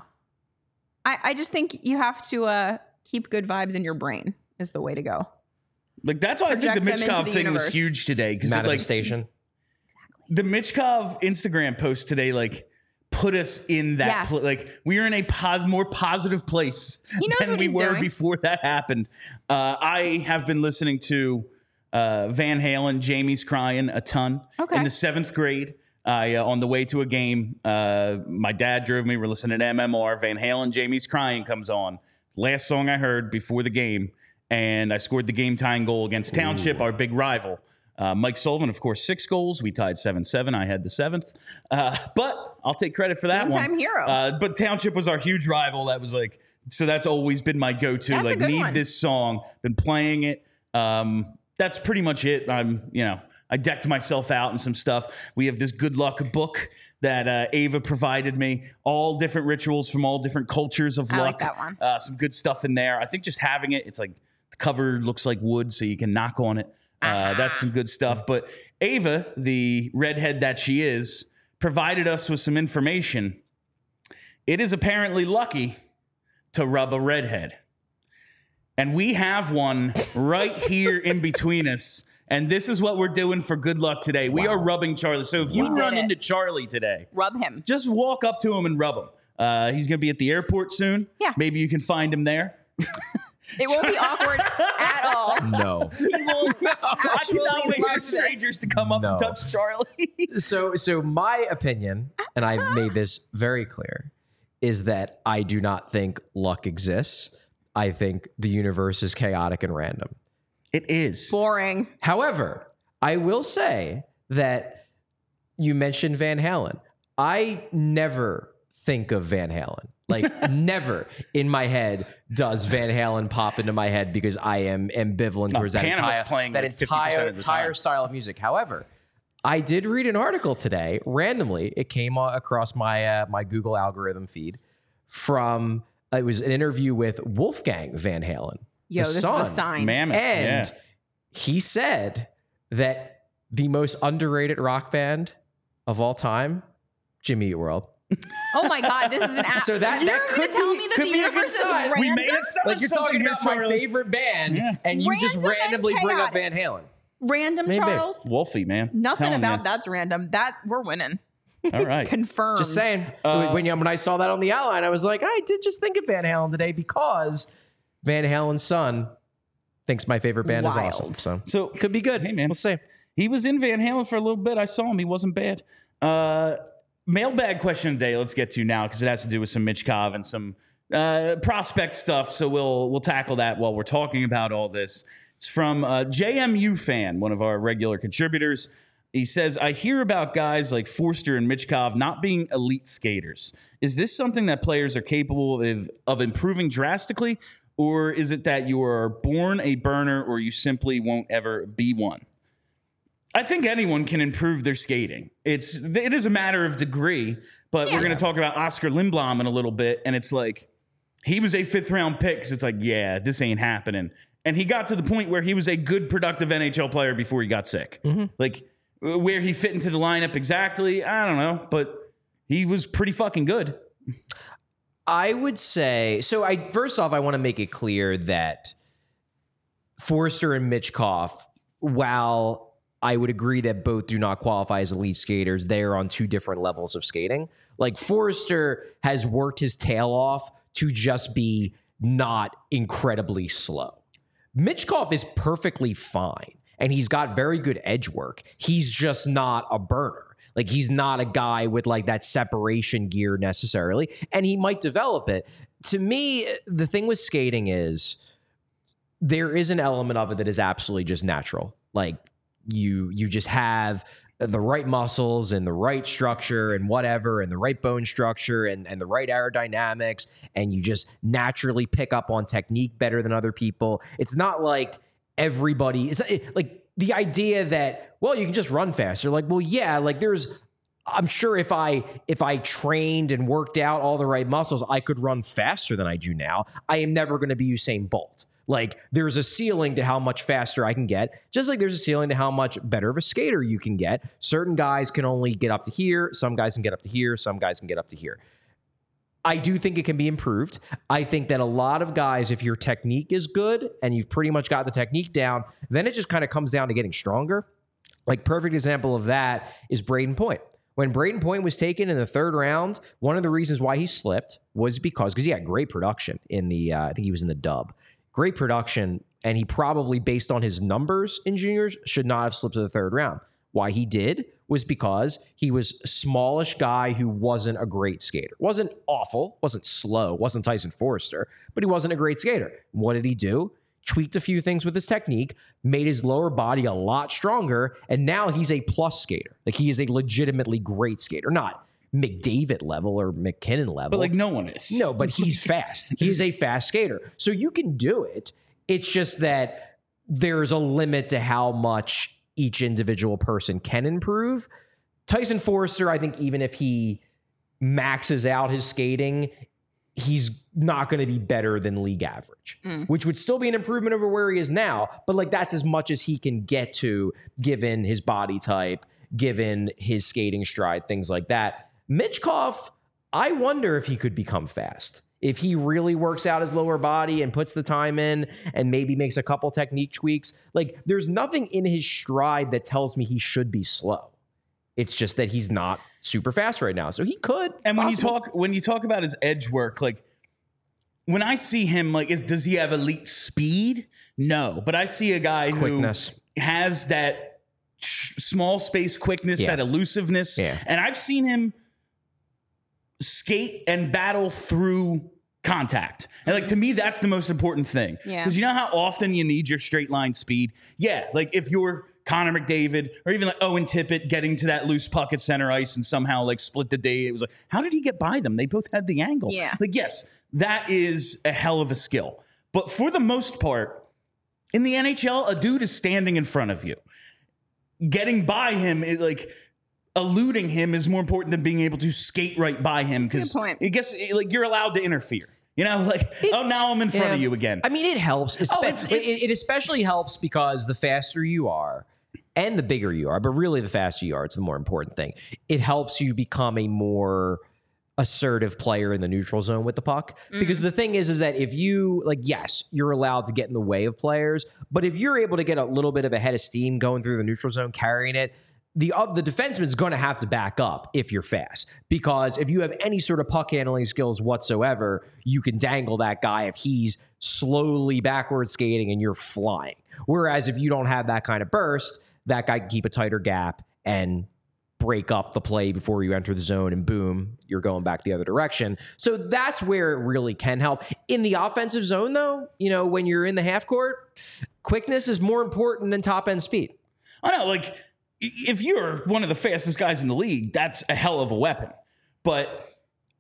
I, I just think you have to uh, keep good vibes in your brain is the way to go. Like, that's why I think the Project them into Mitchkov the thing was universe. huge today. Because, like, Manifestation. the Mitchkov Instagram post today, like, put us in that Yes. pl- like we are in a pos- more positive place He knows than what we he's were doing. before that happened. Uh, I have been listening to uh, Van Halen, Jamie's Crying a ton. Okay. In the seventh grade, I uh, on the way to a game, uh, my dad drove me. We're listening to M M R. Van Halen, Jamie's Crying comes on. Last song I heard before the game, and I scored the game tying goal against Township, our big rival. Uh, Mike Sullivan, of course, six goals. We tied seven seven. I had the seventh. Uh, but I'll take credit for that Game one. time hero. Uh, but Township was our huge rival. That was like, so that's always been my go-to. That's a like, good need one. this song. Been playing it. Um, that's pretty much it. I'm, you know, I decked myself out and some stuff. We have this good luck book that uh, Ava provided me. All different rituals from all different cultures of I luck. like that one. Uh, some good stuff in there. I think just having it, it's like the cover looks like wood, so you can knock on it. Uh, that's some good stuff. But Ava, the redhead that she is, provided us with some information. It is apparently lucky to rub a redhead. And we have one right here in between us. And this is what we're doing for good luck today. We are rubbing Charlie. So if you We did run it. into Charlie today, Rub him. just walk up to him and rub him. Uh, he's going to be at the airport soon. Yeah. Maybe you can find him there. It won't be awkward at all. No. I Actually cannot wait love for this. strangers to come up and No. touch Charlie. So, so my opinion, and I've made this very clear, is that I do not think luck exists. I think the universe is chaotic and random. It is. Boring. However, I will say that you mentioned Van Halen. I never think of Van Halen. Like, never in my head does Van Halen pop into my head because I am ambivalent No, towards that Panama's entire, playing that like fifty percent entire, of the entire time. style of music. However, I did read an article today, randomly. It came a- across my uh, my Google algorithm feed from, it was an interview with Wolfgang Van Halen. Yo, the this son. is a sign. Mammoth. And yeah. he said that the most underrated rock band of all time, Jimmy Eat World. Oh my God, this is an app. So that- You're that gonna could tell be- me that could the be a good universe is sign. random? We may have someone Like, you're something talking here, about my Charlie. favorite band, Yeah. and you just Random and randomly bring up chaotic. Van Halen. Random, Maybe. Charles. Wolfie, man. Nothing Telling about you. that's random. That we're winning. All right. Confirmed. Just saying. Uh, when, when I saw that on the outline, I was like, I did just think of Van Halen today because Van Halen's son thinks my favorite band is Wild. awesome. So, So could be good. Hey, man. We'll see. he was in Van Halen for a little bit. I saw him. He wasn't bad. Uh, mailbag question of the day. Let's get to now because it has to do with some Mitchkov and some uh, prospect stuff. So we'll we'll tackle that while we're talking about all this. It's from uh, J M U fan, one of our regular contributors. He says, I hear about guys like Forster and Mitchkov not being elite skaters. Is this something that players are capable of, of improving drastically, or is it that you are born a burner or you simply won't ever be one? I think anyone can improve their skating. It's it is a matter of degree, but Yeah. we're going to talk about Oscar Lindblom in a little bit, and it's like he was a fifth round pick. So it's like, yeah, this ain't happening. And he got to the point where he was a good, productive N H L player before he got sick. Mm-hmm. Like where he fit into the lineup exactly, I don't know, but he was pretty fucking good. I would say so. I first off, I want to make it clear that Forster and Michkov, while I would agree that both do not qualify as elite skaters, they are on two different levels of skating. Like Forster has worked his tail off to just be not incredibly slow. Michkov is perfectly fine, and he's got very good edge work. He's just not a burner. Like, he's not a guy with, like, that separation gear necessarily, and he might develop it. To me, the thing with skating is there is an element of it that is absolutely just natural. Like, you you just have the right muscles and the right structure and whatever and the right bone structure and, and the right aerodynamics, and you just naturally pick up on technique better than other people. It's not like everybody... It's like... The idea that, well, you can just run faster. Like, well, yeah, like there's, I'm sure if I if I trained and worked out all the right muscles, I could run faster than I do now. I am never going to be Usain Bolt. Like, there's a ceiling to how much faster I can get, just like there's a ceiling to how much better of a skater you can get. Certain guys can only get up to here. Some guys can get up to here. Some guys can get up to here. I do think it can be improved. I think that a lot of guys, if your technique is good and you've pretty much got the technique down, then it just kind of comes down to getting stronger. Like, perfect example of that is Braden Point. When Braden Point was taken in the third round, one of the reasons why he slipped was because because he had great production in the, uh, I think he was in the dub. Great production, and he probably, based on his numbers in juniors, should not have slipped to the third round. Why he did was because he was a smallish guy who wasn't a great skater. Wasn't awful, wasn't slow, wasn't Tyson Forster, but he wasn't a great skater. What did he do? Tweaked a few things with his technique, made his lower body a lot stronger, and now he's a plus skater. Like, he is a legitimately great skater. Not McDavid level or McKinnon level. But, like, no one is. No, but he's fast. He's a fast skater. So you can do it. It's just that there's a limit to how much each individual person can improve. Tyson Forster, I think even if he maxes out his skating, he's not going to be better than league average, mm. which would still be an improvement over where he is now. But like, that's as much as he can get to given his body type, given his skating stride, things like that. Michkov, I wonder if he could become fast. If he really works out his lower body and puts the time in and maybe makes a couple technique tweaks, like, there's nothing in his stride that tells me he should be slow. It's just that he's not super fast right now. So he could. And when possible. you talk when you talk about his edge work, like, when I see him, like, is, does he have elite speed? No. But I see a guy Quickness. who has that sh- small space quickness, Yeah. that elusiveness. Yeah. And I've seen him skate and battle through contact. And like, to me, that's the most important thing. Yeah. Because you know how often you need your straight line speed? Yeah. Like, if you're Connor McDavid or even like Owen Tippett getting to that loose puck at center ice and somehow like split the day, it was like, how did he get by them? They both had the angle. Yeah. Like, yes, that is a hell of a skill. But for the most part, in the N H L, a dude is standing in front of you. Getting by him is like, eluding him is more important than being able to skate right by him, because I guess like you're allowed to interfere. You know, like, it, oh, now I'm in front yeah. of you again. I mean, it helps. Espe- oh, it's, it, it, it especially helps because the faster you are and the bigger you are, but really the faster you are, it's the more important thing. It helps you become a more assertive player in the neutral zone with the puck. Mm. Because the thing is, is that if you, like, yes, you're allowed to get in the way of players, but if you're able to get a little bit of a head of steam going through the neutral zone, carrying it, the uh, the defenseman is going to have to back up if you're fast, because if you have any sort of puck handling skills whatsoever, you can dangle that guy if he's slowly backward skating and you're flying. Whereas if you don't have that kind of burst, that guy can keep a tighter gap and break up the play before you enter the zone, and boom, you're going back the other direction. So that's where it really can help. In the offensive zone, though, you know, when you're in the half court, quickness is more important than top end speed. I know, like, if you're one of the fastest guys in the league, that's a hell of a weapon. But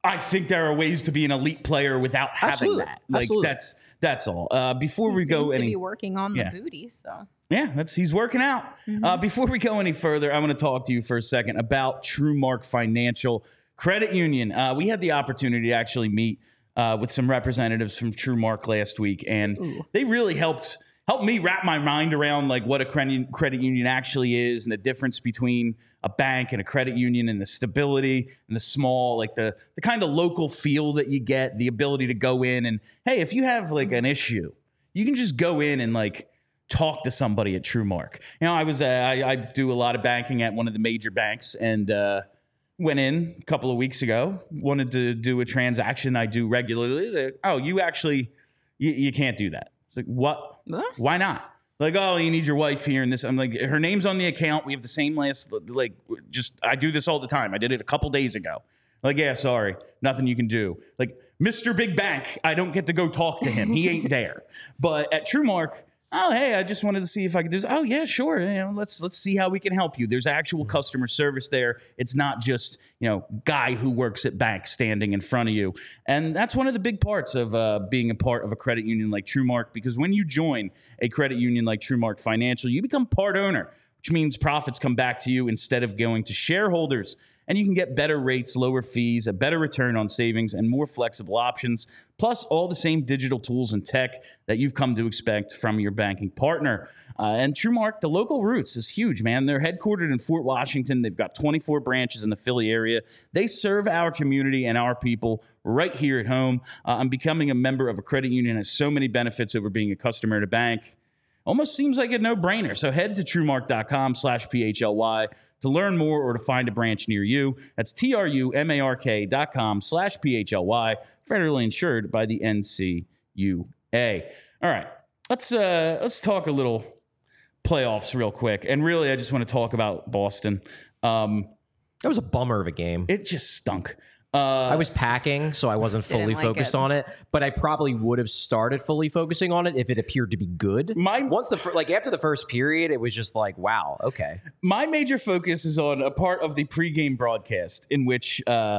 I think there are ways to be an elite player without having Absolutely. that. Like Absolutely. that's that's all. Uh, before He we go seems to any, be working on yeah. the booty, so. yeah, that's he's working out. Mm-hmm. Uh, before we go any further, I want to talk to you for a second about TrueMark Financial Credit Union. Uh, we had the opportunity to actually meet uh, with some representatives from TrueMark last week, and Ooh. they really helped helped me wrap my mind around like what a credit credit union actually is and the difference between a bank and a credit union and the stability and the small, like the the kind of local feel that you get, the ability to go in and, hey, if you have like an issue, you can just go in and like talk to somebody at TrueMark. You know, I was uh, I, I do a lot of banking at one of the major banks, and uh, went in a couple of weeks ago, wanted to do a transaction I do regularly. They're, oh, you actually you, you can't do that. It's like, what? Huh? Why not? Like, oh, you need your wife here and this. I'm like, her name's on the account. We have the same last, like, just, I do this all the time. I did it a couple days ago. Like, yeah, sorry, nothing you can do. Like, Mister Big Bank, I don't get to go talk to him. He ain't there. But at TrueMark, oh, hey, I just wanted to see if I could do this. Oh, yeah, sure. You know, let's let's see how we can help you. There's actual customer service there. It's not just, you know, guy who works at bank standing in front of you. And that's one of the big parts of uh, being a part of a credit union like TrueMark, because when you join a credit union like TrueMark Financial, you become part owner, which means profits come back to you instead of going to shareholders. And you can get better rates, lower fees, a better return on savings, and more flexible options, plus all the same digital tools and tech that you've come to expect from your banking partner. Uh, and TrueMark, the local roots is huge, man. They're headquartered in Fort Washington. They've got twenty-four branches in the Philly area. They serve our community and our people right here at home. Uh, and becoming a member of a credit union has so many benefits over being a customer at a bank. Almost seems like a no-brainer. So head to TrueMark.com slash P-H-L-Y to learn more or to find a branch near you. That's T-R-U-M-A-R-K dot com slash P-H-L-Y, federally insured by the N C U A. All right, let's uh, let's talk a little playoffs real quick. And really, I just want to talk about Boston. Um, That was a bummer of a game. it just stunk. Uh, I was packing, so I wasn't Didn't fully like focused it. on it. But I probably would have started fully focusing on it if it appeared to be good. My- Once the fir- like after the first period, it was just like, wow, okay. My major focus is on a part of the pregame broadcast in which uh,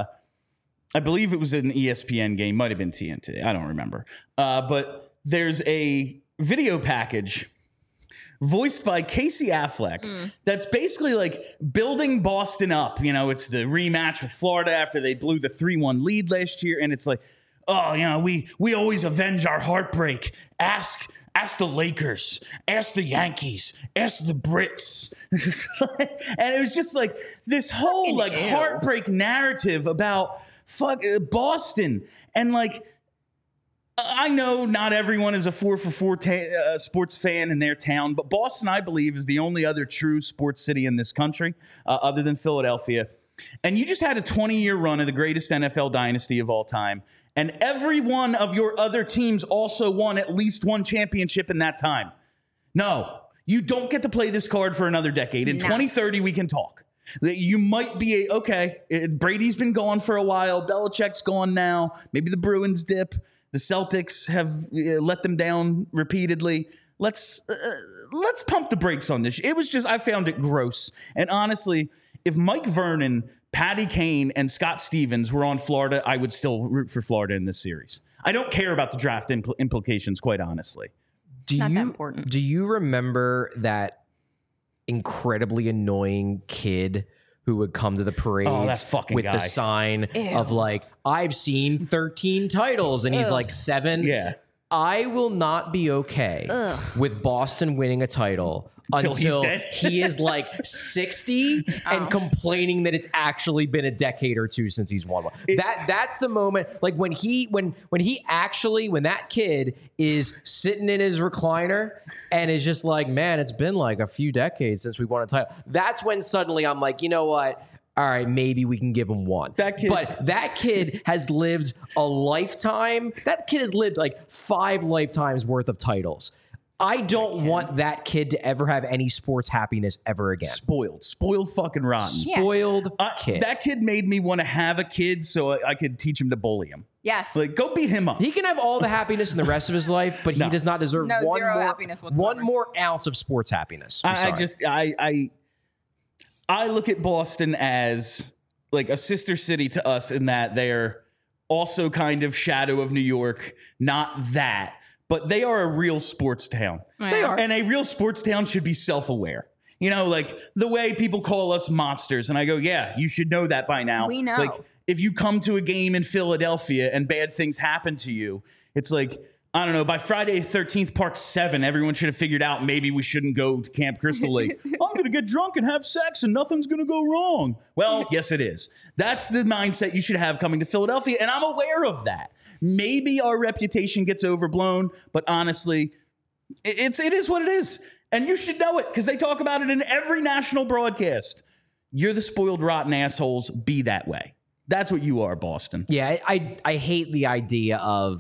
I believe it was an E S P N game, might have been T N T. I don't remember. Uh, but there's a video package voiced by Casey Affleck Mm. that's basically like building Boston up. You know, it's the rematch with Florida after they blew the three one lead last year. And it's like, oh, you know, we we always avenge our heartbreak. Ask ask the Lakers, ask the Yankees, ask the Brits. And it was just like this whole Fucking like ew. heartbreak narrative about fuck uh, Boston. And like, I know not everyone is a four for four ta- uh, sports fan in their town, but Boston, I believe, is the only other true sports city in this country, uh, other than Philadelphia. And you just had a twenty-year run of the greatest N F L dynasty of all time, and every one of your other teams also won at least one championship in that time. No, you don't get to play this card for another decade. In No. twenty thirty, we can talk. That you might be a, okay, it, Brady's been gone for a while. Belichick's gone now. Maybe the Bruins dip. The Celtics have uh, let them down repeatedly. Let's uh, let's pump the brakes on this. It was just, I found it gross. And honestly, if Mike Vernon, Patty Kane, and Scott Stevens were on Florida, I would still root for Florida in this series. I don't care about the draft impl- implications, quite honestly. Do Not you that important. do you remember that incredibly annoying kid who would come to the parades Oh, that fucking with guy. the sign Ew. of like, I've seen thirteen titles, and he's Ugh. like seven. Yeah. I will not be okay Ugh. with Boston winning a title Until he's until dead. he is like sixty and Oh. complaining that it's actually been a decade or two since he's won one. that that's the moment, like when he when when he actually when that kid is sitting in his recliner and is just like, man, it's been like a few decades since we won a title. That's when suddenly I'm like, you know what? All right, maybe we can give him one. That kid- but that kid has lived a lifetime. That kid has lived like five lifetimes worth of titles. I don't want that kid to ever have any sports happiness ever again. Spoiled. Spoiled fucking rotten. Yeah. Spoiled Uh, kid. That kid made me want to have a kid so I, I could teach him to bully him. Yes. Like, go beat him up. He can have all the happiness in the rest of his life, but No. he does not deserve No, one zero more happiness whatsoever. one more ounce of sports happiness. I'm I, I sorry. just I I I look at Boston as like a sister city to us in that they're also kind of shadow of New York, not that, but they are a real sports town. They are. And a real sports town should be self-aware. You know, like the way people call us monsters. And I go, yeah, you should know that by now. We know. Like if you come to a game in Philadelphia and bad things happen to you, it's like, I don't know, by Friday thirteenth, part seven, everyone should have figured out maybe we shouldn't go to Camp Crystal Lake. I'm going to get drunk and have sex and nothing's going to go wrong. Well, yes, it is. That's the mindset you should have coming to Philadelphia. And I'm aware of that. Maybe our reputation gets overblown, but honestly, it's, it is what it is. And you should know it because they talk about it in every national broadcast. You're the spoiled, rotten assholes. Be that way. That's what you are, Boston. Yeah, I, I, I hate the idea of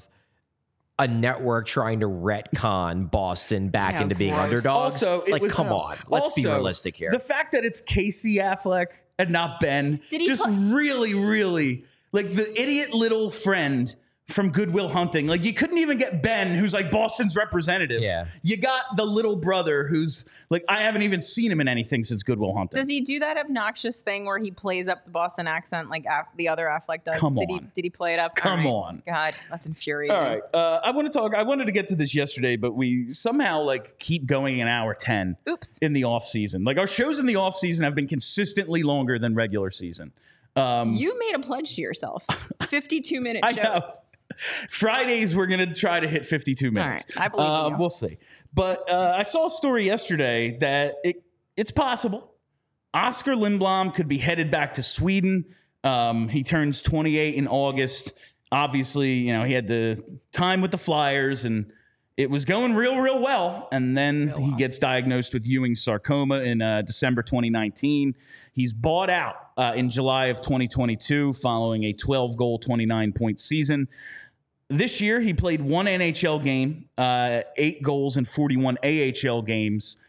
a network trying to retcon Boston back Yeah, into being gross. underdogs. Also, it like, was- come on. Let's be also, realistic here. The fact that it's Casey Affleck and not Ben Did he just pl- really, really like the idiot little friend from Good Will Hunting. Like you couldn't even get Ben, who's like Boston's representative. Yeah. You got the little brother who's like, I haven't even seen him in anything since Good Will Hunting. Does he do that obnoxious thing where he plays up the Boston accent like Aff- the other Affleck does? Come did on. He, did he play it up? Come All right. on. God, that's infuriating. All right. Uh, I want to talk. I wanted to get to this yesterday, but we somehow like keep going an hour ten Oops. in the off season. Like our shows in the off season have been consistently longer than regular season. Um, You made a pledge to yourself. fifty-two minute I shows. know. Fridays we're gonna try to hit fifty-two minutes. All right, I believe in Uh, you. We'll see. But uh, I saw a story yesterday that it it's possible Oscar Lindblom could be headed back to Sweden. Um, he turns twenty-eight in August. Obviously, you know he had the time with the Flyers and it was going real, real well. And then he gets diagnosed with Ewing's sarcoma in uh, December twenty nineteen. He's bought out uh, in July of twenty twenty-two following a twelve goal, twenty-nine point season. This year, he played one N H L game, uh, eight goals in forty-one A H L games.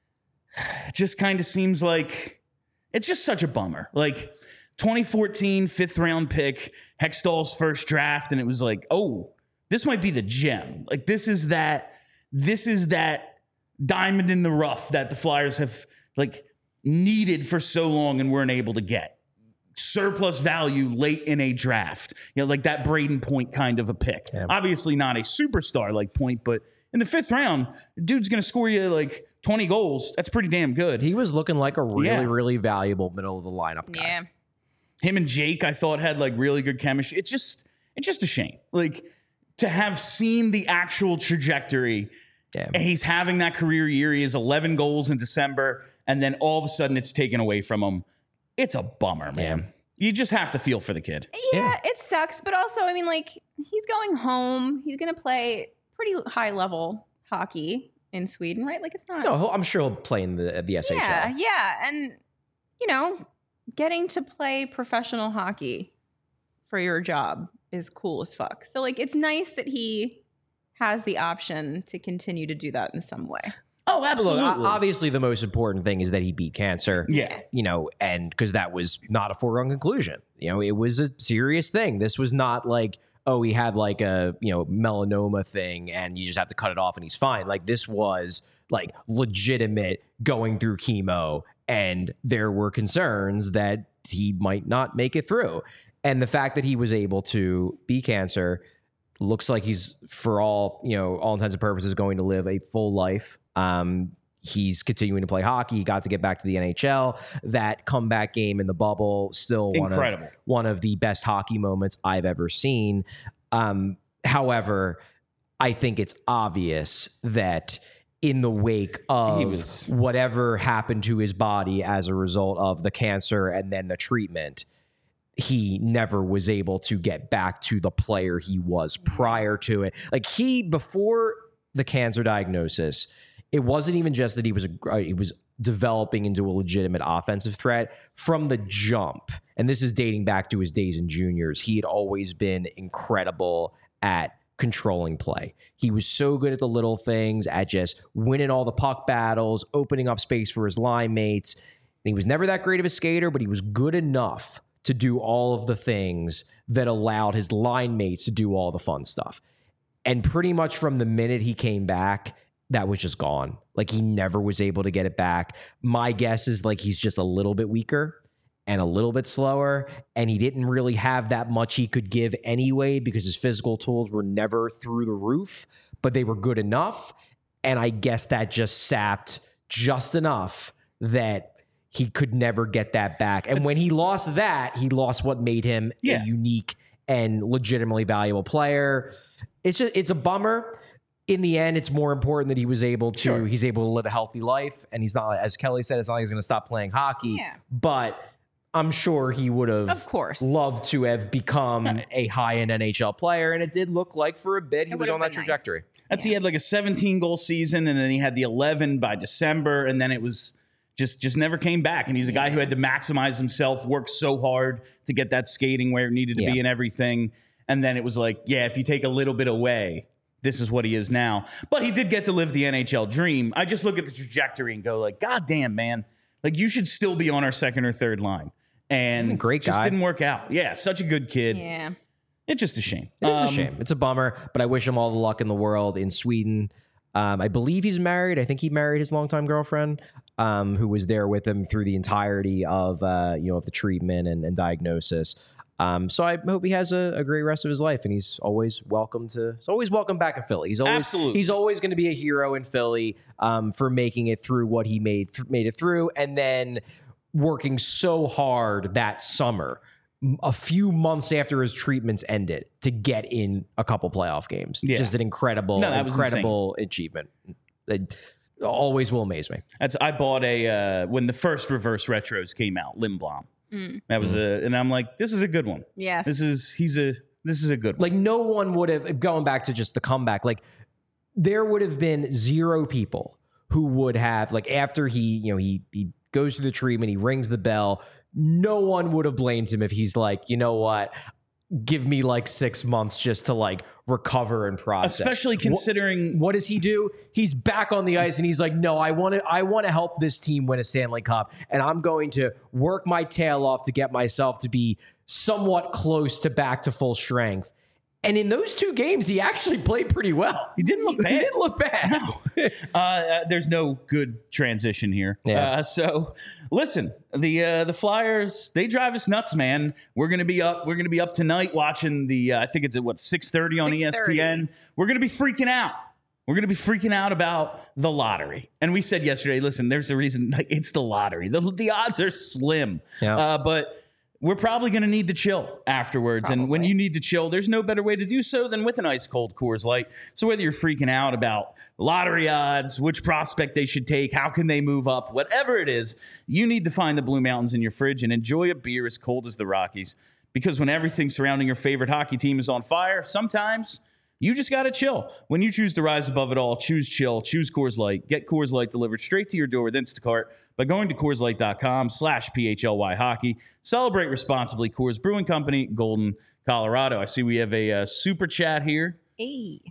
It just kind of seems like it's just such a bummer. Like twenty fourteen, fifth round pick, Hextall's first draft, and it was like, oh, this might be the gem. Like this is that, this is that diamond in the rough that the Flyers have like needed for so long and weren't able to get. Surplus value late in a draft. You know, like that Braden Point kind of a pick. Yeah. Obviously not a superstar like Point, but in the fifth round, dude's going to score you like twenty goals. That's pretty damn good. he was looking like a really, Yeah. really valuable middle of the lineup guy. Yeah. Him and Jake, I thought had like really good chemistry. It's just, it's just a shame. Like to have seen the actual trajectory. Yeah. And he's having that career year. He has eleven goals in December, and then all of a sudden it's taken away from him. It's a bummer, man. Yeah. You just have to feel for the kid. Yeah, it sucks, but also, I mean, like he's going home. He's going to play pretty high level hockey in Sweden, right? Like it's not. No, he'll- I'm sure he'll play in the the S H L. yeah, yeah, and you know, getting to play professional hockey for your job is cool as fuck. So like, it's nice that he has the option to continue to do that in some way. Oh, Look, absolutely. o- obviously, the most important thing is that he beat cancer. Yeah. You know, and because that was not a foregone conclusion. You know, it was a serious thing. This was not like, oh, he had like a, you know, melanoma thing and you just have to cut it off and he's fine. Like this was like legitimate going through chemo and there were concerns that he might not make it through. And the fact that he was able to beat cancer looks like he's, for all, you know, all intents and purposes, going to live a full life. Um, he's continuing to play hockey. He got to get back to the N H L. That comeback game in the bubble, still one Incredible. of one of the best hockey moments I've ever seen. Um, however, I think it's obvious that in the wake He of was- whatever happened to his body as a result of the cancer and then the treatment, he never was able to get back to the player he was prior to it. Like he, before the cancer diagnosis, it wasn't even just that he was a, uh, he was developing into a legitimate offensive threat from the jump. And this is dating back to his days in juniors. He had always been incredible at controlling play. He was so good at the little things, at just winning all the puck battles, opening up space for his line mates. And he was never that great of a skater, but he was good enough to do all of the things that allowed his line mates to do all the fun stuff. And pretty much from the minute he came back, that was just gone. Like he never was able to get it back. My guess is like he's just a little bit weaker. and a little bit slower, and he didn't really have that much he could give anyway because his physical tools were never through the roof, but they were good enough. And I guess that just sapped just enough that he could never get that back. And It's, when he lost that, he lost what made him Yeah. a unique and legitimately valuable player. It's just, it's a bummer. In the end, it's more important that he was able to, Sure. he's able to live a healthy life. And he's not, as Kelly said, it's not like he's going to stop playing hockey. Yeah. But I'm sure he would have Of course. loved to have become a high-end N H L player. And it did look like for a bit he It was would on have that been nice. trajectory. That's he had like a seventeen goal season, and then he had the eleven by December, and then it was just just never came back. And he's a guy who had to maximize himself, work so hard to get that skating where it needed to Yeah. be and everything. And then it was like, yeah, if you take a little bit away, this is what he is now. But he did get to live the N H L dream. I just look at the trajectory and go like, God damn, man, like you should still be on our second or third line. And Great just guy. didn't work out. Yeah, such a good kid. Yeah. It's just a shame. It is Um, a shame. It's a bummer, but I wish him all the luck in the world in Sweden. Um, I believe he's married. I think he married his longtime girlfriend, um, who was there with him through the entirety of uh, you know of the treatment and, and diagnosis. Um, so I hope he has a, a great rest of his life, and he's always welcome to. He's always welcome back in Philly. He's always Absolutely. he's always going to be a hero in Philly um, for making it through what he made th- made it through, and then working so hard that summer, a few months after his treatments ended, to get in a couple playoff games. Yeah. Just an incredible, No, that was incredible achievement. It always will amaze me. That's I bought a uh, when the first reverse retros came out, Lindblom. Mm. That was a, and I'm like, this is a good one. Yes. This is he's a this is a good one. Like no one would have, going back to just the comeback, like there would have been zero people who would have, like after he, you know, he he goes through the treatment, he rings the bell. No one would have blamed him if he's like, you know what, give me like six months just to like recover and process. Especially considering What does he do? He's back on the ice and he's like, no, I want to I want to help this team win a Stanley Cup, and I'm going to work my tail off to get myself to be somewhat close to back to full strength. And in those two games, he actually played pretty well. he didn't look He bad. didn't look bad. No. uh, uh, there's no good transition here. Yeah. Uh, so listen, the uh, the Flyers, they drive us nuts, man. We're gonna be up. We're gonna be up tonight watching the. Uh, I think it's at what six thirty on E S P N. We're gonna be freaking out. We're gonna be freaking out about the lottery. And we said yesterday, listen, there's a reason. Like, it's the lottery. The the odds are slim. Yeah. Uh, but. We're probably going to need to chill afterwards. And when Probably. you need to chill, there's no better way to do so than with an ice cold Coors Light. So whether you're freaking out about lottery odds, which prospect they should take, how can they move up, whatever it is, you need to find the Blue Mountains in your fridge and enjoy a beer as cold as the Rockies. Because when everything surrounding your favorite hockey team is on fire, sometimes you just got to chill. When you choose to rise above it all, choose chill, choose Coors Light. Get Coors Light delivered straight to your door with Instacart by going to CoorsLight.com slash PHLY hockey. Celebrate responsibly. Coors Brewing Company, Golden, Colorado. I see we have a uh, super chat here Hey.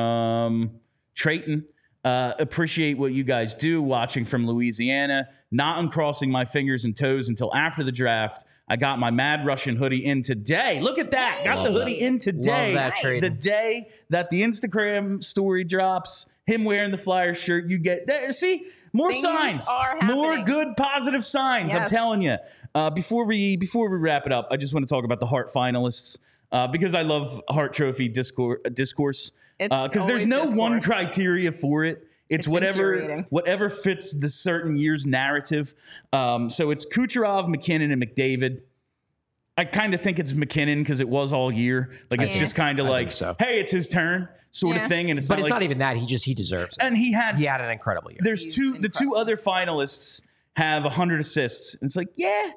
from Trayton. Uh, appreciate what you guys do watching from Louisiana. Not uncrossing my fingers and toes until after the draft. I got my Mad Russian hoodie in today. Look at that. Got the Love hoodie that. in today. Love that, Nice. The Trayton. day that the Instagram story drops, him wearing the Flyer shirt, you get there. See, more Things signs, are more happening. good positive signs. I'm Yes. telling you. Uh, before we before we wrap it up, I just want to talk about the Hart finalists uh, because I love Hart Trophy discourse. discourse It's because there's always no one discourse. criteria for it. It's, It's whatever infuriating. whatever fits the certain year's narrative. Um, so it's Kucherov, McKinnon, and McDavid. I kind of think it's McKinnon because it was all year. Like it's Yeah. just kind of I like, think so. hey, it's his turn, sort Yeah. of thing. And it's But not it's like, not even that. He just, he deserves it. and he had He had an incredible year. there's He's two the two incredible. other finalists have one hundred assists. And it's like, yeah,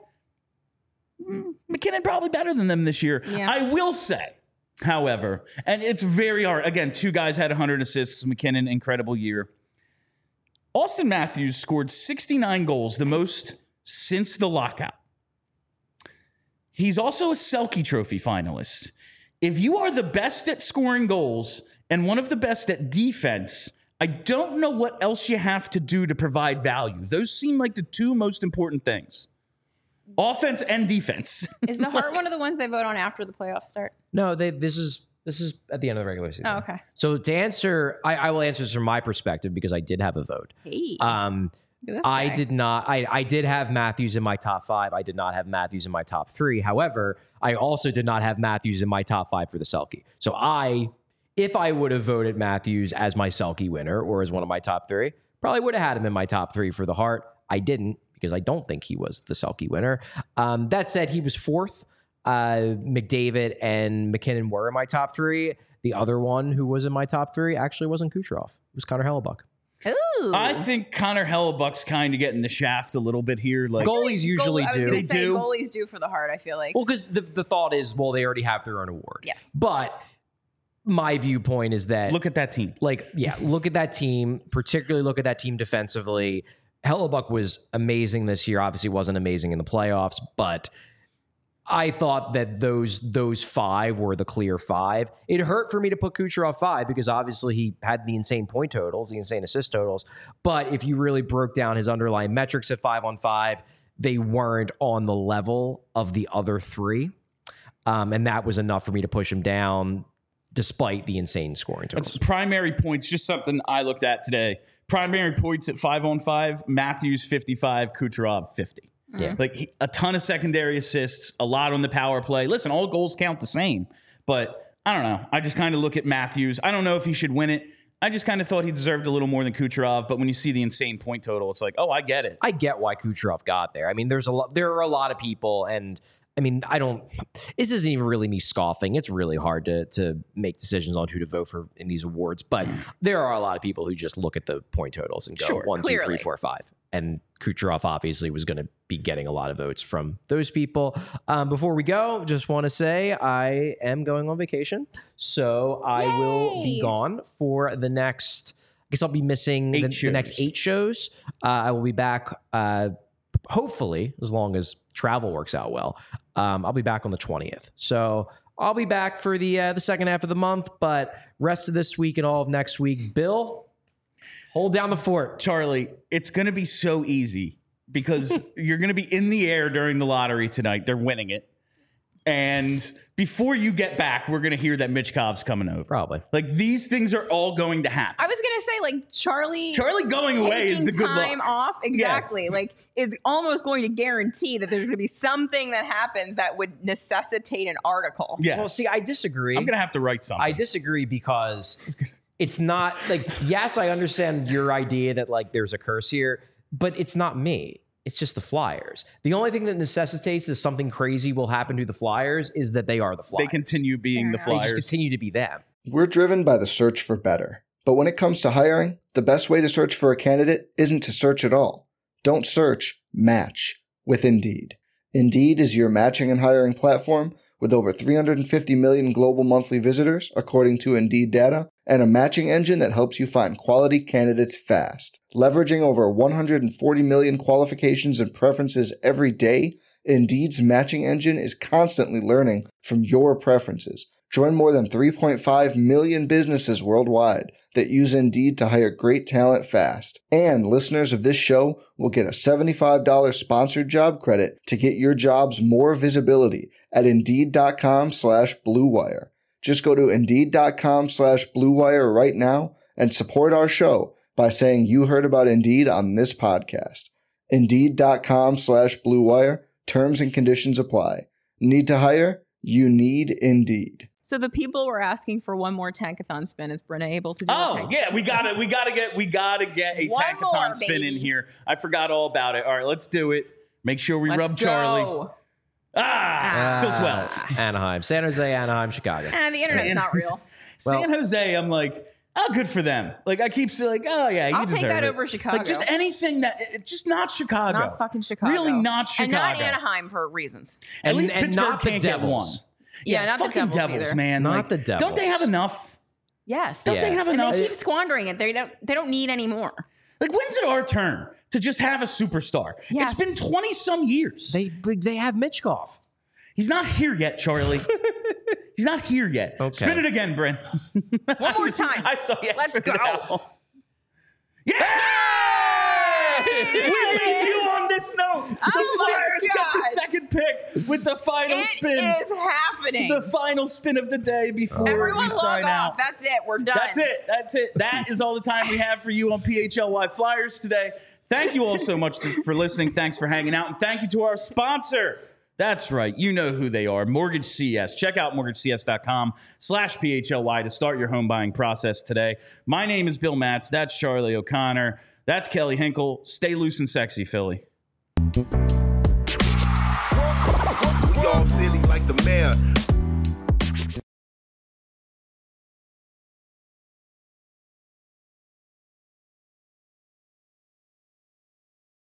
mm, McKinnon probably better than them this year. Yeah. I will say, however, and it's very hard. Again, two guys had one hundred assists. McKinnon, incredible year. Austin Matthews scored sixty-nine goals, the most since the lockout. He's also a Selke Trophy finalist. If you are the best at scoring goals and one of the best at defense, I don't know what else you have to do to provide value. Those seem like the two most important things. Offense and defense. Is the Hart one of the ones they vote on after the playoffs start? No, they, this is this is at the end of the regular season. Oh, okay. So to answer, I, I will answer this from my perspective because I did have a vote. Hey. Um, Look at this I guy. did not. I, I did have Matthews in my top five. I did not have Matthews in my top three. However, I also did not have Matthews in my top five for the Selke. So I, if I would have voted Matthews as my Selke winner or as one of my top three, probably would have had him in my top three for the Hart. I didn't because I don't think he was the Selke winner. Um, that said, he was fourth. Uh, McDavid and McKinnon were in my top three. The other one who was in my top three actually wasn't Kucherov. It was Connor Hellebuck. Ooh. I think Connor Hellebuck's kind of getting the shaft a little bit here. Like Goalies usually Goal- I was do. gonna They say do? Goalies do for the Hart, I feel like. Well, because the, the thought is, well, they already have their own award. Yes. But my viewpoint is that, look at that team. like, yeah, look at that team, particularly look at that team defensively. Hellebuck was amazing this year. Obviously wasn't amazing in the playoffs, but I thought that those those five were the clear five. It hurt for me to put Kucherov five because obviously he had the insane point totals, the insane assist totals. But if you really broke down his underlying metrics at five on five, they weren't on the level of the other three. Um, and that was enough for me to push him down despite the insane scoring totals. That's primary points, just something I looked at today. Primary points at five on five, Matthews fifty-five, Kucherov fifty. Yeah. Like he, a ton of secondary assists, a lot on the power play. Listen, all goals count the same, but I don't know. I just kind of look at Matthews. I don't know if he should win it. I just kind of thought he deserved a little more than Kucherov, but when you see the insane point total, it's like, oh, I get it. I get why Kucherov got there. I mean, there's a lot. There are a lot of people, and I mean, I don't. This isn't even really me scoffing. It's really hard to to make decisions on who to vote for in these awards. But there are a lot of people who just look at the point totals and go Sure, one, two, three, clearly. four, five. And Kucherov obviously was going to be getting a lot of votes from those people. Um, before we go, just want to say I am going on vacation, so I will be Yay. gone for the next. I guess I'll be missing Eight the, the next shows. eight shows. Uh, I will be back. Uh, hopefully, as long as travel works out well, um, I'll be back on the twentieth. So I'll be back for the uh, the second half of the month, but rest of this week and all of next week, Bill, hold down the fort. Charlie, it's going to be so easy because you're going to be in the air during the lottery tonight. They're winning it. And before you get back, we're going to hear that Mitch Cobb's coming over. Probably. Like these things are all going to happen. I was gonna say like Charlie. Charlie going away is taking the good time luck. off exactly like is almost going to guarantee that there's going to be something that happens that would necessitate an article. Yes. Well, see, I disagree. I'm going to have to write something. I disagree because it's not like, yes, I understand your idea that like there's a curse here, but it's not me. It's just the Flyers. The only thing that necessitates that something crazy will happen to the Flyers is that they are the Flyers. They continue being the Fair They Flyers. just continue to be them. We're driven by the search for better. But when it comes to hiring, the best way to search for a candidate isn't to search at all. Don't search, match with Indeed. Indeed is your matching and hiring platform with over three hundred fifty million global monthly visitors, according to Indeed data, and a matching engine that helps you find quality candidates fast. Leveraging over one hundred forty million qualifications and preferences every day, Indeed's matching engine is constantly learning from your preferences. Join more than three point five million businesses worldwide that use Indeed to hire great talent fast. And listeners of this show will get a seventy-five dollars sponsored job credit to get your jobs more visibility at Indeed.com slash Blue Wire. Just go to Indeed.com slash Blue Wire right now and support our show by saying you heard about Indeed on this podcast. Indeed.com slash Blue Wire. Terms and conditions apply. Need to hire? You need Indeed. So the people were asking for one more tankathon spin. Is Brenna able to do a Oh tank- yeah, we got to we got to get we got to get a One tankathon more, spin in baby. here. I forgot all about it. All right, let's do it. Make sure we Let's rub go. Charlie. Ah, still twelve. Uh, Anaheim, San Jose, Anaheim, Chicago. And the internet's San- not real. San Jose, I'm like, oh, good for them. Like I keep saying, like, oh yeah, you I'll take deserve that it. over Chicago. Like just anything that, it- just not Chicago. Not fucking Chicago. Really not Chicago. And not Anaheim for reasons. At And- least and Pittsburgh not the can't get one. Devils. Yeah, not the fucking Devils either. man. Not Like, the Don't they Devils. have enough? Yes. Don't Yeah. they have And enough? they keep squandering it. They don't. They don't need any more. Like when's it our turn to just have a superstar? Yes. It's been twenty some years. They they have Mitchkov. He's not here yet, Charlie. He's not here yet. Okay. Spin it again, Brent. One more time. I saw you. Let's spin it go. out. Yeah! We leave you on this note. The Oh my Flyers get the God. second pick with the final It spin. is happening. The final spin of the day before Everyone we log sign off. out. That's it. We're done. That's it. That's it. That is all the time we have for you on P H L Y Flyers today. Thank you all so much for listening. Thanks for hanging out. And thank you to our sponsor. That's right. You know who they are. Mortgage C S. Check out mortgagecs.com slash PHLY to start your home buying process today. My name is Bill Matz. That's Charlie O'Connor. That's Kelly Hinkle. Stay loose and sexy, Philly. We all silly like the mayor.